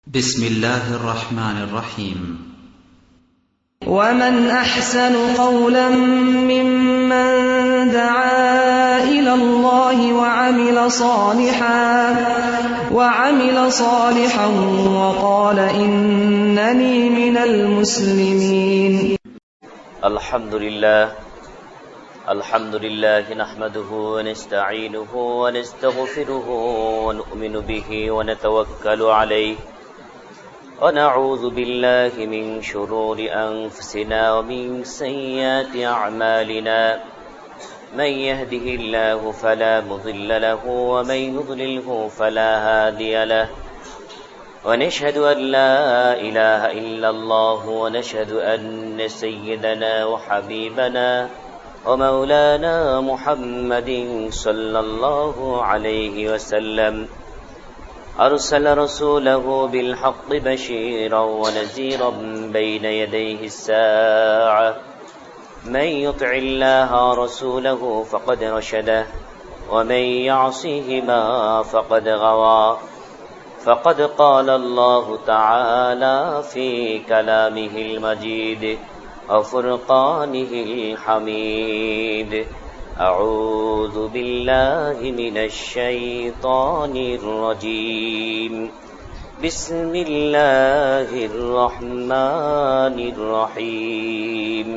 بسم الله الرحمن الرحيم ومن أحسن قولا ممن دعا إلى الله وعمل صالحا وقال إنني من المسلمين. الحمد لله نحمده ونستعينه ونستغفره ونؤمن به ونتوكل عليه ونعوذ بالله من شرور أنفسنا ومن سيئات أعمالنا من يهده الله فلا مضل له ومن يضلله فلا هادي له ونشهد أن لا إله إلا الله ونشهد أن سيدنا وحبيبنا ومولانا محمد صلى الله عليه وسلم أرسل رسوله بالحق بشيرا ونذيرا بين يديه الساعة من يطع الله رسوله فقد رشده ومن يعصيهما فقد غوى فقد قال الله تعالى في كلامه المجيد وفرقانه الحميد أعوذ بالله من الشيطان الرجيم بسم الله الرحمن الرحيم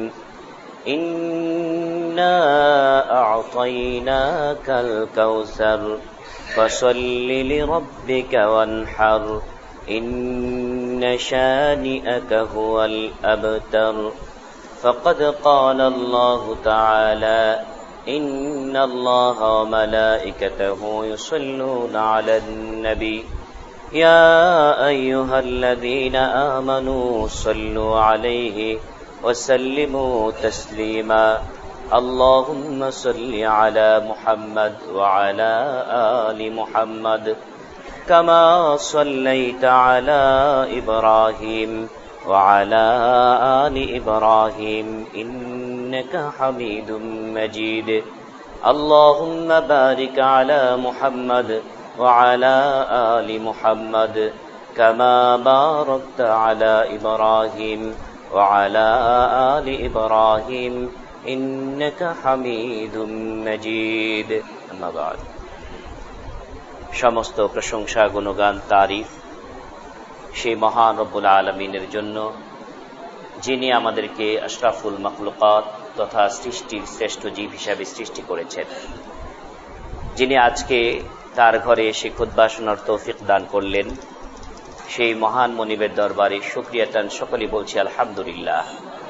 إنا أعطيناك الكوثر فصل لربك وانحر إن شانئك هو الأبتر فقد قال الله تعالى إن الله وملائكته يصلون على النبي يا أيها الذين آمنوا صلوا عليه وسلموا تسليما اللهم صل على محمد وعلى آل محمد كما صليت على إبراهيم وعلى آل إبراهيم إنك حميد مجيد اللهم بارك على محمد وعلى آل محمد كما باركت على إبراهيم وعلى آل إبراهيم إنك حميد مجيد أما بعد সমস্ত প্রশংসা গুণগান তারিফ সেই মহান রব্বুল আলামিনের জন্য, যিনি আমাদেরকে আশরাফুল মাখলুকাত তথা সৃষ্টির শ্রেষ্ঠ জীব হিসাবে সৃষ্টি করেছেন, যিনি আজকে তার ঘরে এসে খুতবা শোনার তৌফিক দান করলেন, সেই মহান মনিবের দরবারে শুকরিয়া জানান সকলেই বলছি আলহামদুলিল্লাহ।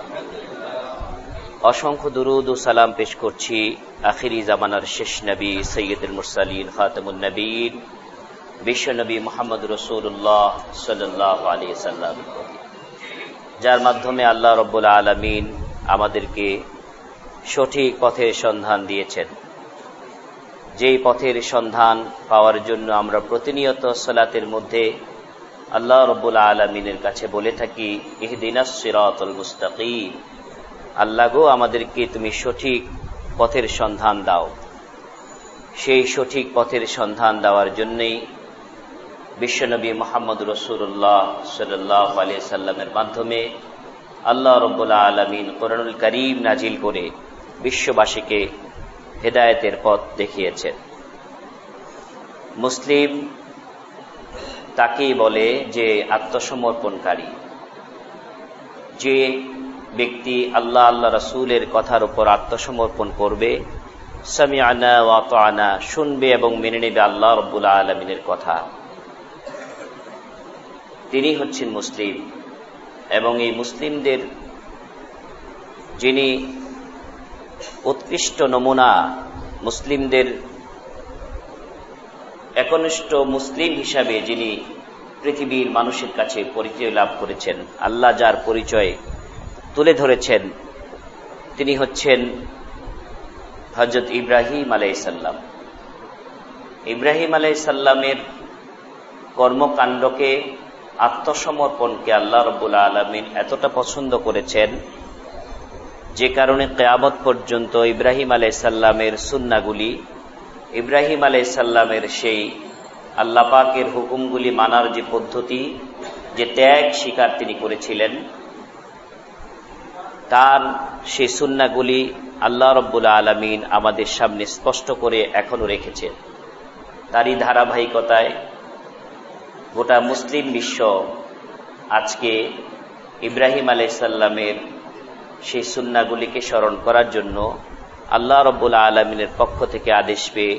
অসংখ্য দুরুদ ও সালাম পেশ করছি আখিরি জামানার শেষ নবী সৈয়দুল মুরসালিন খাতামুন নবীন বিশ্ব নবী মুহাম্মদ রাসূলুল্লাহ সাল্লাল্লাহু আলাইহি ওয়াসাল্লাম, যার মাধ্যমে আল্লাহ রাব্বুল আলামিন আমাদেরকে সঠিক পথের সন্ধান দিয়েছেন। যেই পথের সন্ধান পাওয়ার জন্য আমরা প্রতিনিয়ত সালাতের মধ্যে আল্লাহ রাব্বুল আলামিনের কাছে বলে থাকি ইহদিনাস সিরাতাল মুস্তাকিম, আল্লাহ গো আমাদেরকে তুমি সঠিক পথের সন্ধান দাও। সেই সঠিক পথের সন্ধান দেওয়ার জন্যই বিশ্বনবী মুহাম্মদ রাসূলুল্লাহ সাল্লাল্লাহু আলাইহি সাল্লামের মাধ্যমে আল্লাহ রাব্বুল আলামিন কোরআনুল কারীম নাজিল করে বিশ্ববাসীকে হেদায়েতের পথ দেখিয়েছেন। মুসলিম তাকেই বলে যে আত্মসমর্পণকারী, যে ব্যক্তি আল্লাহ আল্লাহ রাসূলের কথার উপর আত্মসমর্পণ করবে, সামিআনা ওয়া আতা'না, শুনবে এবং মেনে নেবে আল্লাহ রাব্বুল আলামিনের কথা, তিনি হচ্ছেন মুসলিম। এবং এই মুসলিমদের যিনি উৎকৃষ্ট নমুনা, মুসলিমদের একনিষ্ঠ মুসলিম হিসাবে যিনি পৃথিবীর মানুষের কাছে পরিচয় লাভ করেছেন, আল্লাহ যার পরিচয় তুলে ধরেছেন, তিনি হচ্ছেন হযরত ইব্রাহিম আলাইহিস সালাম। ইব্রাহিম আলাইহিস সালামের কর্মকাণ্ডকে, আত্মসমর্পণকে আল্লাহ রাব্বুল আলামিন এতটা পছন্দ করেছেন যে কারণে কিয়ামত পর্যন্ত ইব্রাহিম আলাইহিস সালামের সুন্নাহগুলি, ইব্রাহিম আলাইহিস সালামের সেই আল্লাহ পাকের হুকুমগুলি মানার যে পদ্ধতি, যে ত্যাগ স্বীকার তিনি করেছিলেন, তার সেই সুন্নাহগুলি আল্লাহ রাব্বুল আলামিন আমাদের সামনে স্পষ্ট করে এখনো রেখেছেন। তারই ধারাবাহিকতায় গোটা মুসলিম বিশ্ব আজকে ইব্রাহিম আলাইহিস সালামের সেই সুন্নাহগুলিকে স্মরণ করার জন্য আল্লাহ রাব্বুল আলামিনের পক্ষ থেকে আদেশ পেয়ে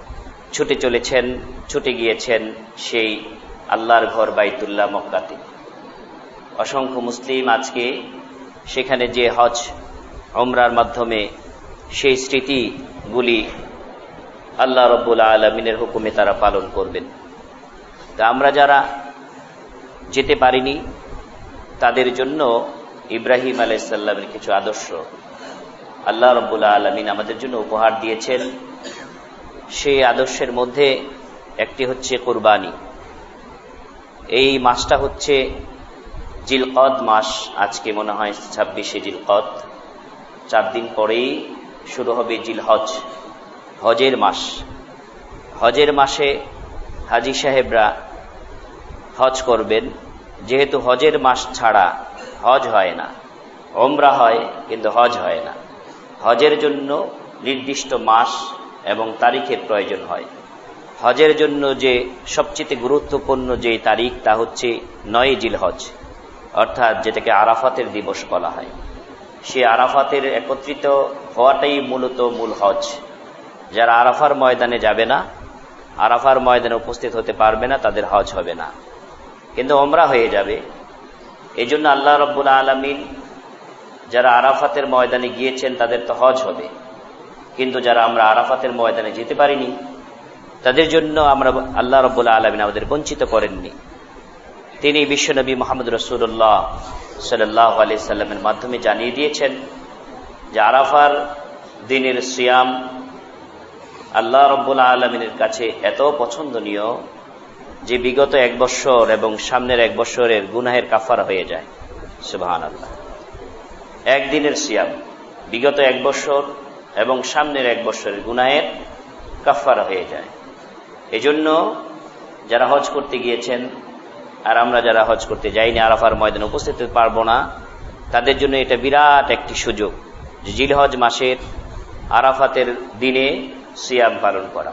ছুটে গিয়েছেন সেই আল্লাহর ঘর বাইতুল্লাহ মক্কাতে। অসংখ্য মুসলিম আজকে সেখানে যে হজ উমরার মাধ্যমে সেই স্মৃতিগুলি আল্লাহ রাব্বুল আলামিনের হুকুমে তারা পালন করবেন। তা আমরা যারা যেতে পারিনি তাদের জন্য ইব্রাহিম আলাইহিস সালামের কিছু আদর্শ আল্লাহ রাব্বুল আলামিন আমাদের জন্য উপহার দিয়েছেন। সেই আদর্শের মধ্যে একটি হচ্ছে কুরবানি। এই মাসটা হচ্ছে জিলকদ মাস। আজকে মনে হয় 26শে জিলকদ, 4 দিন পরেই শুরু হবে জিলহজ, হজের মাস। হজের মাসে হাজী সাহেবরা হজ করবেন। যেহেতু হজের মাস ছাড়া হজ হয় না, উমরা হয় কিন্তু হজ হয় না। হজের জন্য নির্দিষ্ট মাস এবং তারিখের প্রয়োজন হয়। হজের জন্য যে সবচেয়ে গুরুত্বপূর্ণ যে তারিখ তা হচ্ছে 9 জিলহজ, অর্থাৎ যেটাকে আরাফাতের দিবস বলা হয়। সে আরাফাতের একত্রিত হওয়াটাই মূলত মূল হজ। যারা আরাফার ময়দানে যাবে না, আরাফার ময়দানে উপস্থিত হতে পারবে না, তাদের হজ হবে না, কিন্তু উমরা হয়ে যাবে। এই জন্য আল্লাহ রাব্বুল আলামিন যারা আরাফাতের ময়দানে গিয়েছেন তাদের তো হজ হবে, কিন্তু যারা আমরা আরাফাতের ময়দানে যেতে পারিনি তাদের জন্য আল্লাহ রাব্বুল আলামিন আমাদের বঞ্চিত করেননি। তিনি বিশ্বনবী মুহাম্মদ রাসূলুল্লাহ সাল্লাল্লাহু আলাইহি সাল্লামের মাধ্যমে জানিয়ে দিয়েছেন যে আরাফার দিনের সিয়াম আল্লাহ রাব্বুল আলামিনের কাছে এত পছন্দনীয় যে বিগত 1 বছর এবং সামনের 1 বছরের গুনাহের কাফারা হয়ে যায়। সুবহানাল্লাহ। একদিনের সিয়াম বিগত 1 বছর এবং সামনের 1 বছরের গুনাহের কাফারা হয়ে যায়। এজন্য যারা হজ করতে গিয়েছেন আর আমরা যারা হজ করতে যাইনি, আরাফার ময়দানে উপস্থিত হতে পারবো না, তাদের জন্য এটা বিরাট একটি সুযোগ যে জিলহজ মাসের আরাফাতের দিনে সিয়াম পালন করা।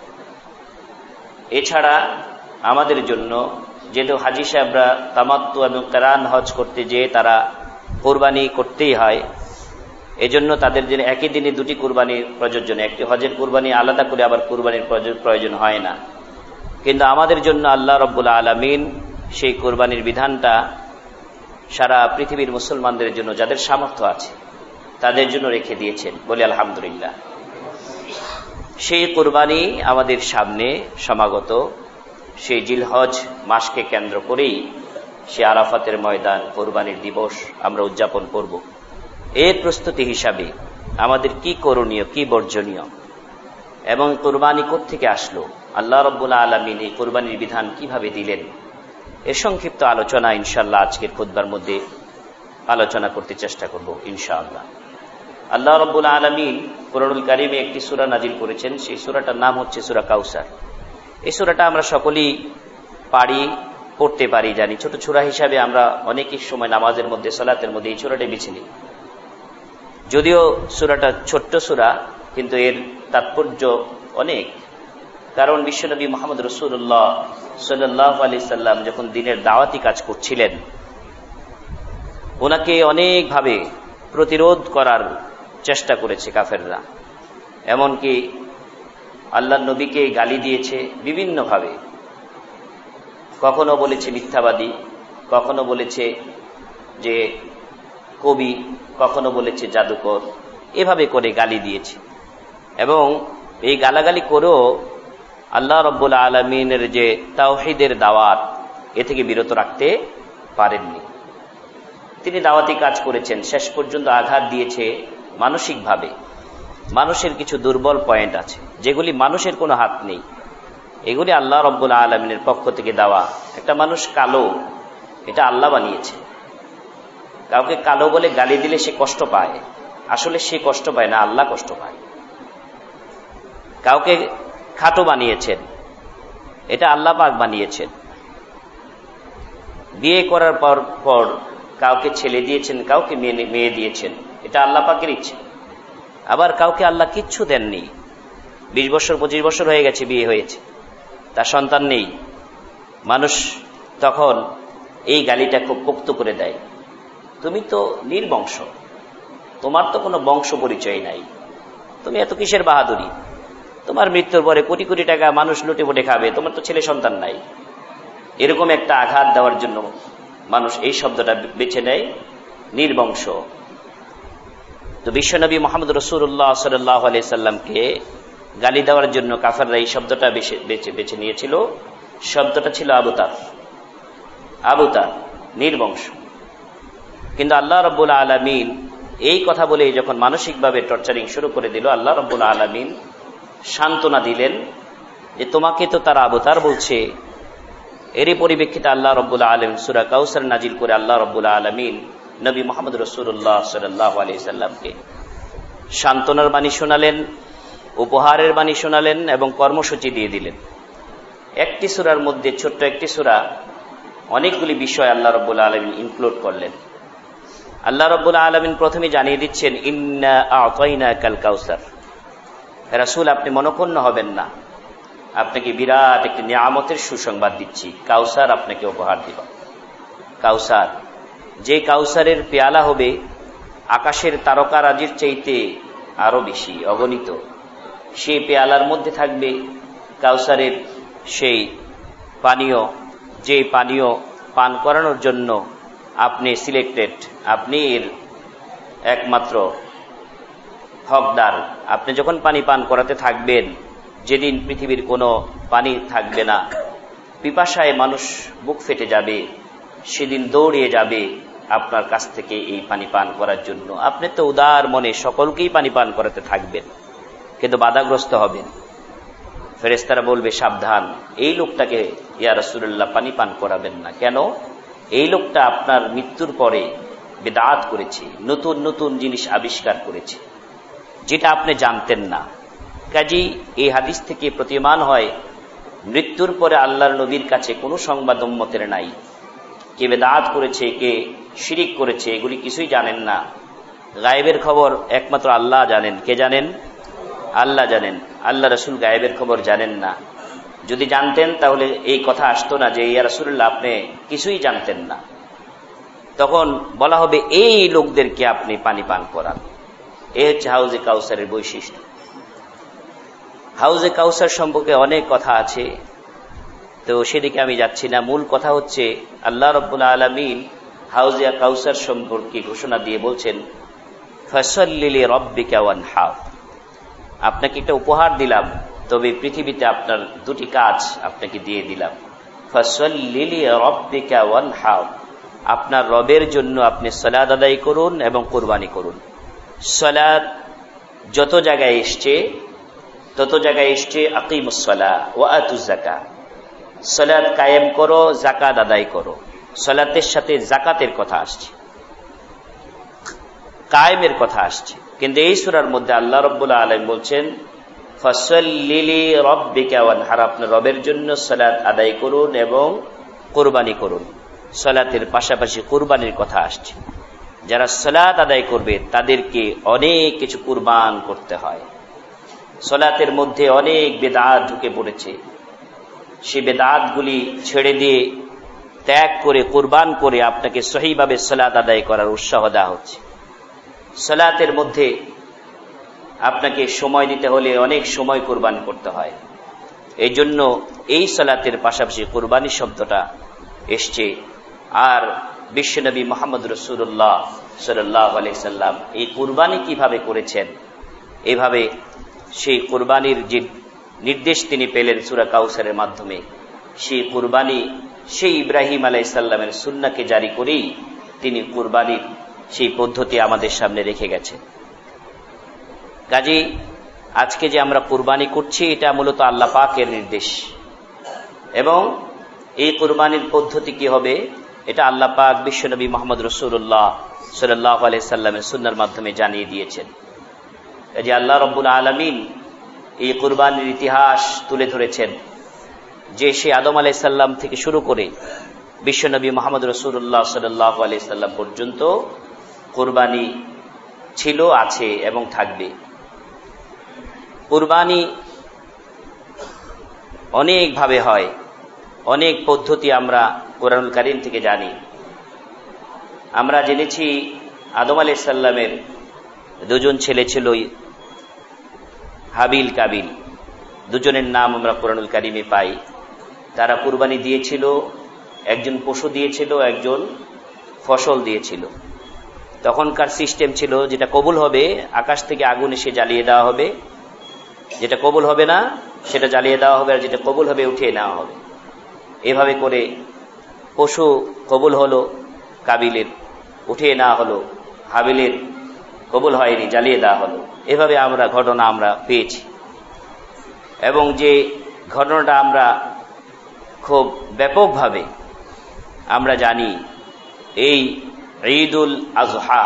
এছাড়া আমাদের জন্য যেহেতু হাজী সাহেবরা তামাত্তু এবং কিরান হজ করতে যেয়ে তারা কুরবানি করতেই হয়, এজন্য তাদের জন্য একই দিনে 2টি কুরবানির প্রয়োজন। একটি হজের কুরবানি আলাদা করে আবার কুরবানির প্রয়োজন হয় না, কিন্তু আমাদের জন্য আল্লাহ রাব্বুল আলামিন সেই কুরবানির বিধানটা সারা পৃথিবীর মুসলমানদের জন্য যাদের সামর্থ্য আছে তাদের জন্য রেখে দিয়েছেন, বলি আলহামদুলিল্লাহ। সেই কুরবানি আমাদের সামনে সমাগত। সেই জিলহজ মাসকে কেন্দ্র করেই সে আরাফাতের ময়দান কুরবানির দিবস আমরা উদযাপন করব। এর প্রস্তুতি হিসাবে আমাদের কি করণীয়, কি বর্জনীয় এবং কুরবানি কোত্থেকে আসলো, আল্লাহ রাব্বুল আলামিন এই কুরবানির বিধান কিভাবে দিলেন, এর সংক্ষিপ্ত আলোচনা ইনশাআল্লাহ আজকের খুতবার মধ্যে আলোচনা করতে চেষ্টা করব ইনশাআল্লাহ। আল্লাহ রাব্বুল আলামিন কুরআনুল কারীমে একটি সূরা নাজিল করেছেন। সেই সূরাটার নাম হচ্ছে সূরা কাউসার। এই সূরাটা আমরা সকলেই পড়তে পারি, জানি। ছোট সূরা হিসাবে আমরা অনেকই সময় নামাজের মধ্যে, সালাতের মধ্যে এই সূরাটা বেছে নিই। যদিও সূরাটা ছোট্ট সূরা, কিন্তু এর তাৎপর্য অনেক। কারণ বিশ্বনবী মুহাম্মদ রাসূলুল্লাহ সাল্লাল্লাহু আলাইহি সাল্লাম যখন দ্বীনের দাওয়াতি কাজ করছিলেন, ওনাকে অনেকভাবে প্রতিরোধ করার চেষ্টা করেছে কাফেররা। এমনকি আল্লাহর নবীকে গালি দিয়েছে বিভিন্নভাবে। কখনো বলেছে মিথ্যাবাদী, কখনো বলেছে যে কবি, কখনো বলেছে জাদুকর, এভাবে করে গালি দিয়েছে। এবং এই গালাগালি করেও আল্লাহ রাব্বুল আলামিনের যে তাওহীদের দাওয়াত, এ থেকে বিরত রাখতে পারেননি। তিনি দাওয়াতি কাজ করেছেন, শেষ পর্যন্ত আঘাত দিয়েছে মানসিকভাবে। মানুষের কিছু দুর্বল পয়েন্ট আছে যেগুলি মানুষের কোনো হাত নেই, এগুলি আল্লাহ রাব্বুল আলামিনের পক্ষ থেকে দেওয়া। একটা মানুষ কালো, এটা আল্লাহ বানিয়েছে। কাউকে কালো বলে গালি দিলে সে কষ্ট পায়, আসলে সে কষ্ট পায় না, আল্লাহ কষ্ট পায়। কাউকে খাটো বানিয়েছেন, এটা আল্লাহ পাক বানিয়েছেন। বিয়ে করার পর কাউকে ছেলে দিয়েছেন, কাউকে মেয়ে দিয়েছেন, এটা আল্লাহ পাকের ইচ্ছে। আবার কাউকে আল্লাহ কিচ্ছু দেননি, 20 বছর 25 বছর হয়ে গেছে, বিয়ে হয়েছে, তার সন্তান নেই। মানুষ তখন এই গালিটা খুব পোক্ত করে দেয়, তুমি তো নির্বংশ, তোমার তো কোনো বংশ পরিচয় নাই, তুমি এত কিসের বাহাদুরি, তোমার মৃত্যুর পরে কোটি কোটি টাকা মানুষ লুটে পুটে খাবে, তোমার তো ছেলে সন্তান নাই। এরকম একটা আঘাত দেওয়ার জন্য মানুষ এই শব্দটা বেছে নেয়, নির্বংশ। তো বিশ্বনবী মুহাম্মদ রাসূলুল্লাহ সাল্লাল্লাহু আলাইহি সাল্লামকে গালি দেওয়ার জন্য কাফেররা এই শব্দটা বেছে নিয়েছিল। শব্দটা ছিল আবুতার, নির্বংশ। কিন্তু আল্লাহ রাব্বুল আলামিন এই কথা বলে যখন মানসিকভাবে টর্চারিং শুরু করে দিল, আল্লাহ রাব্বুল আলামিন সান্ত্বনা দিলেন যে তোমাকে তো তারা আবুতার বলছে। এরই পরিপ্রেক্ষিতে আল্লাহ রাব্বুল আলামিন সূরা কাউসার নাজিল করে আল্লাহ রাব্বুল আলামিন নবী মুহাম্মদ রাসূলুল্লাহ সাল্লাল্লাহু আলাইহি সাল্লামকে সান্ত্বনার বাণী শোনালেন, উপহারের বাণী শোনালেন এবং কর্মসূচি দিয়ে দিলেন। একটি সূরার মধ্যে, ছোট্ট একটি সূরা, অনেকগুলি বিষয় আল্লাহ রাব্বুল আলামিন ইনক্লুড করলেন। আল্লাহ রাব্বুল আলামিন প্রথমে জানিয়ে দিচ্ছেন, ইন্না আ'তাইনাকাল কাউসার। রাসূল, আপনি মনঃক্ষুণ্ণ হবেন না, আপনাকে বিরাট একটি নিয়ামতের সুসংবাদ দিচ্ছি, কাউসার আপনাকে উপহার দিব। কাউসার, যে কাউসারের পেয়ালা হবে আকাশের তারকারাজির চাইতে আরো বেশি, অগণিত। সেই পেয়ালার মধ্যে থাকবে কাউসারের সেই পানীয়, যে পানীয় পান করানোর জন্য আপনি সিলেক্টেড, আপনি এর একমাত্র হকদার। আপনি যখন পানি পান করাতে থাকবেন, যেদিন পৃথিবীর কোনো পানি থাকবে না, পিপাসায় মানুষ বুক ফেটে যাবে, সেদিন দৌড়িয়ে যাবে আপনার কাছ থেকে এই পানি পান করার জন্য। আপনি তো উদার মনে সকলকেই পানি পান করাতে থাকবেন, কিন্তু বাধাগ্রস্ত হবেন। ফেরেশতারা বলবে, সাবধান, এই লোকটাকে ইয়া রাসূলুল্লাহ পানি পান করাবেন না। কেন? এই লোকটা আপনার মৃত্যুর পরে বিদআত করেছে, নতুন নতুন জিনিস আবিষ্কার করেছে, যেটা আপনি জানতেন না। কাজেই এই হাদিস থেকে প্রতীয়মান হয়, মৃত্যুর পরে আল্লাহর নবীর কাছে কোনো সংবাদ উম্মতের নাই। কে বিদআত করেছে, কে শিরিক করেছে, এগুলি কিছুই জানেন না। গায়েবের খবর একমাত্র আল্লাহ জানেন। কে জানেন? আল্লাহ জানেন। আল্লাহ রাসূল গায়েবের খবর জানেন না। যদি জানতেন তাহলে এই কথা আসতো না যে ইয়া রাসূলুল্লাহ আপনি কিছুই জানতেন না। তখন বলা হবে, এই লোকদেরকে আপনি পানি পান করান। এ হচ্ছে হাউজে কাউসারের বৈশিষ্ট্য। হাউজে কাউসার সম্পর্কে অনেক কথা আছে, তো সেদিকে আমি যাচ্ছি না। মূল কথা হচ্ছে, আল্লাহ রাব্বুল আলামিন হাউজে কাউসার সম্পর্কে ঘোষণা দিয়ে বলছেন, ফাসাল্লি লিরাব্বিকা ওয়ানহার। আপনাকে একটা উপহার দিলাম, তবে পৃথিবীতে আপনার দুটি কাজ আপনাকে দিয়ে দিলাম। ফাসাল্লি লিরাব্বিকা ওয়ানহার, আপনার রবের জন্য আপনি সালাত আদায় করুন এবং কুরবানি করুন। সালাত যত জায়গায় এসছে তত জায়গায় এসছে আকিমুস সালাহ ওয়া আতুজ যাকাত, সালাত কায়েম করো, যাকাত আদায় করো। সালাতের সাথে যাকাতের কথা আসছে, কায়েমের কথা আসছে। কিন্তু এই সূরার মধ্যে আল্লাহ রাব্বুল আলামিন বলছেন, ফাসাল্লি লিরাব্বিকা ওয়ানহার, আপনার রবের জন্য সালাত আদায় করুন এবং কুরবানি করুন। সালাতের পাশাপাশি কুরবানির কথা আসছে। যারা সালাত আদায় করবে তাদেরকে অনেক কিছু কুরবান করতে হয়। সালাতের মধ্যে অনেক বিদআত ঢুকে পড়েছে, সেই বিদআতগুলি ছেড়ে দিয়ে ত্যাগ করে কুরবান করে আপনাকে সহিভাবে সালাত আদায় করার উৎসাহ দেওয়া হচ্ছে। সালাতের মধ্যে আপনাকে সময় দিতে হলে অনেক সময় কুরবান করতে হয়। এই জন্য এই সালাতের পাশাপাশি কুরবানি শব্দটা এসছে। আর বিশ্বনবী মুহাম্মদ রাসূলুল্লাহ সাল্লাল্লাহু আলাইহি সাল্লাম এই কুরবানি কিভাবে করেছেন, এভাবে সেই কুরবানির যে নির্দেশ তিনি পেলেন সূরা কাউসারের মাধ্যমে, সেই কুরবানি সেই ইব্রাহিম আলাইহিস সালামের সুন্নাহকে জারি করেই তিনি কুরবানির সেই পদ্ধতি আমাদের সামনে রেখে গেছেন। কাজেই আজকে যে আমরা কুরবানি করছি, এটা মূলত আল্লাহ পাকের নির্দেশ, এবং এই কুরবানির পদ্ধতি কি হবে এটা আল্লাহ পাক বিশ্বনবী মুহাম্মদ রাসূলুল্লাহ সাল্লাল্লাহু আলাইহি সাল্লামের সুন্নাহর মাধ্যমে জানিয়ে দিয়েছেন। যে আল্লাহ রাব্বুল আলামিন এই কুরবানির ইতিহাস তুলে ধরেছেন, যে সে আদম আলাইহিস সালাম থেকে শুরু করে বিশ্বনবী মুহাম্মদ রাসূলুল্লাহ সাল্লাল্লাহু আলাইহি সাল্লাম পর্যন্ত কুরবানি ছিল, আছে এবং থাকবে। কুরবানি অনেক ভাবে হয়, অনেক পদ্ধতি আমরা কোরআনুল কারীম থেকে জানি। আমরা জেনেছি আদম আলাইহিস সালামের দুজন ছেলে ছিল, হাবিল কাবিল, দুজনের নাম আমরা কোরআনুল কারীমে পাই। তারা কুরবানি দিয়েছিল, একজন পশু দিয়েছিল, একজন ফসল দিয়েছিল। তখনকার সিস্টেম ছিল যেটা কবুল হবে আকাশ থেকে আগুন এসে জ্বালিয়ে দেওয়া হবে, যেটা কবুল হবে না সেটা জ্বালিয়ে দেওয়া হবে, আর যেটা কবুল হবে উঠিয়ে নেওয়া হবে। এভাবে করে পশু কবুল হলো কাবিলের, উঠিয়ে নেওয়া হলো, হাবিলের কবুল হয়নি, জ্বালিয়ে দেওয়া হলো। এভাবে ঘটনা আমরা পেয়েছি। এবং যে ঘটনাটা আমরা খুব ব্যাপকভাবে আমরা জানি, এই ঈদুল আজহা,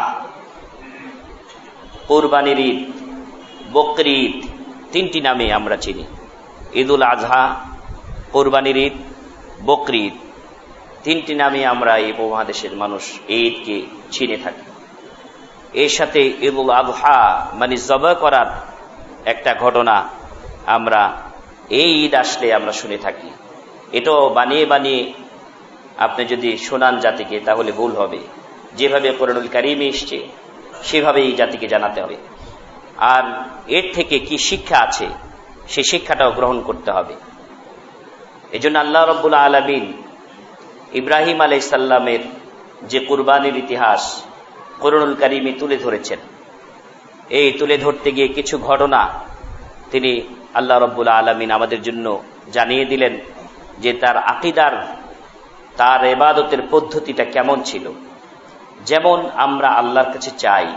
কুরবানির ঈদ, বকরি ঈদ, তিনটি নামে আমরা চিনি। ঈদুল আজহা, কুরবানির ঈদ, বকরি ঈদ, তিনটি নামে আমরা এই উপমহাদেশের মানুষ এই ঈদকে চিনে থাকি। এর সাথে ঈদুল আজহা মানে জবাহ করার একটা ঘটনা আমরা এই ঈদ আসলে আমরা শুনে থাকি। এটাও বানিয়ে বানিয়ে আপনি যদি শোনান জাতিকে তাহলে ভুল হবে। যেভাবে কোরআনুল কারীমে এসেছে সেভাবে এই জাতিকে জানাতে হবে। আর এর থেকে কি শিক্ষা আছে সেই শিক্ষাটাও গ্রহণ করতে হবে। এজন্য আল্লাহ রাব্বুল আলামিন ইব্রাহিম আলাইহিস সালামের যে কুরবানির ইতিহাস কোরআনুল কারীমে তুলে ধরেছেন, এই তুলে ধরতে গিয়ে কিছু ঘটনা তিনি আল্লাহ রাব্বুল আলামিন আমাদের জন্য জানিয়ে দিলেন যে তার আকীদার, তার ইবাদতের পদ্ধতিটা কেমন ছিল। যেমন আমরা আল্লাহর কাছে চাই,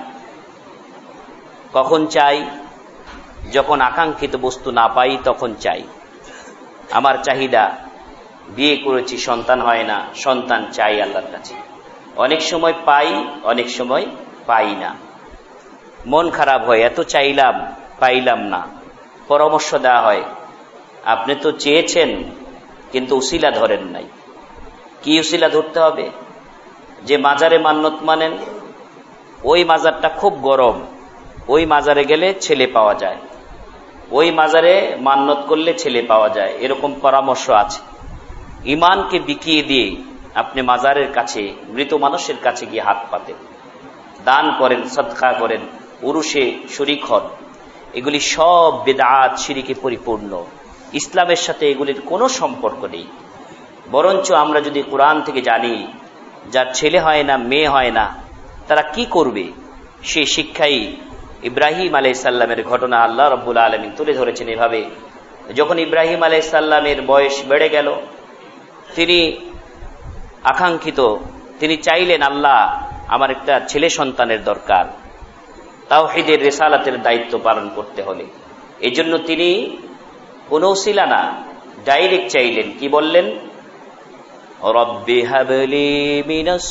কখন চাই? যখন আকাঙ্ক্ষিত বস্তু না পাই তখন চাই। আমার চাহিদা, বিয়ে করেছি সন্তান হয় না, সন্তান চাই আল্লাহর কাছে। অনেক সময় পাই, অনেক সময় পাই না। মন খারাপ হয়, এত চাইলাম পাইলাম না। পরামর্শ দেওয়া হয়, আপনি তো চেয়েছেন কিন্তু উসিলা ধরেন নাই। কি উসিলা ধরতে হবে? যে মাজারে মান্নত মানেন, ওই মাজারটা খুব গরম, ওই মাজারে গেলে ছেলে পাওয়া যায়, ওই মাজারে মান্নত করলে ছেলে পাওয়া যায়, এরকম পরামর্শ আছে। ইমানকে বিকিয়ে দিয়ে আপনি মাজারের কাছে, মৃত মানুষের কাছে গিয়ে হাত পাতেন, দান করেন, সদকা করেন, উরুসে শরীক হন। এগুলি সব বিদআত, শিরকে পরিপূর্ণ। ইসলামের সাথে এগুলির কোনো সম্পর্ক নেই। বরঞ্চ আমরা যদি কোরআন থেকে জানি যার ছেলে হয় না, মেয়ে হয় না, তারা কি করবে, সেই শিক্ষাই ইব্রাহিম আলাইহিস সালামের ঘটনা আল্লাহ রাব্বুল আলামিন তুলে ধরেছেন। এভাবে যখন ইব্রাহিম আলাইহিস সালামের বয়স বেড়ে গেল, তিনি আকাঙ্ক্ষিত, তিনি চাইলেন আল্লাহ আমার একটা ছেলে সন্তানের দরকার, তাওহীদের রিসালাতের দায়িত্ব পালন করতে হলে। এই জন্য তিনি কোন উসিলা না, ডাইরেক্ট চাইলেন। কি বললেন? রব্বি হাবলি মিনাস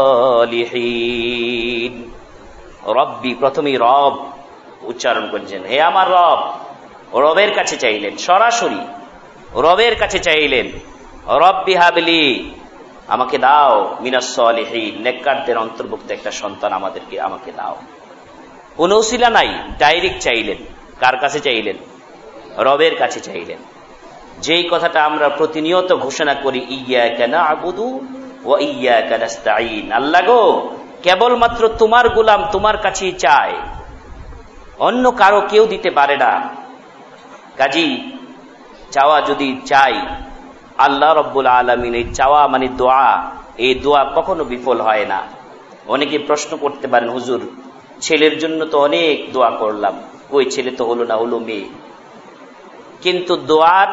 সালিহিন। রব্বি, প্রথমেই রব উচ্চারণ করেছেন, হে আমার রব। রবের কাছে চাইলেন, সরাসরি রবের কাছে চাইলেন, রব্বি হাবলি, আমাকে দাও, মিনাস সালিহিন, নেককারদের অন্তর্ভুক্ত একটা সন্তান আমাকে দাও। কোন উসিলা নাই, ডাইরেক্ট চাইলেন। কার কাছে চাইলেন? রবের কাছে চাইলেন। যেই কথাটা আমরা প্রতিনিয়ত ঘোষণা করি, ইয়্যাকা না'বুদু ওয়া ইয়্যাকা নাস্তাঈন, আল্লাহ গো কেবলমাত্র তোমার গোলাম, তোমার কাছেই চায়, অন্য কারো কেউ দিতে পারে না। কাজী চাওয়া যদি চাই আল্লাহ রাব্বুল আলামিন, এই চাওয়া মানে দোয়া, এই দোয়া কখনো বিফল হয় না। অনেকে প্রশ্ন করতে পারেন, হুজুর ছেলের জন্য তো অনেক দোয়া করলাম, কই ছেলে তো হলো না, হলো মেয়ে। কিন্তু দোয়ার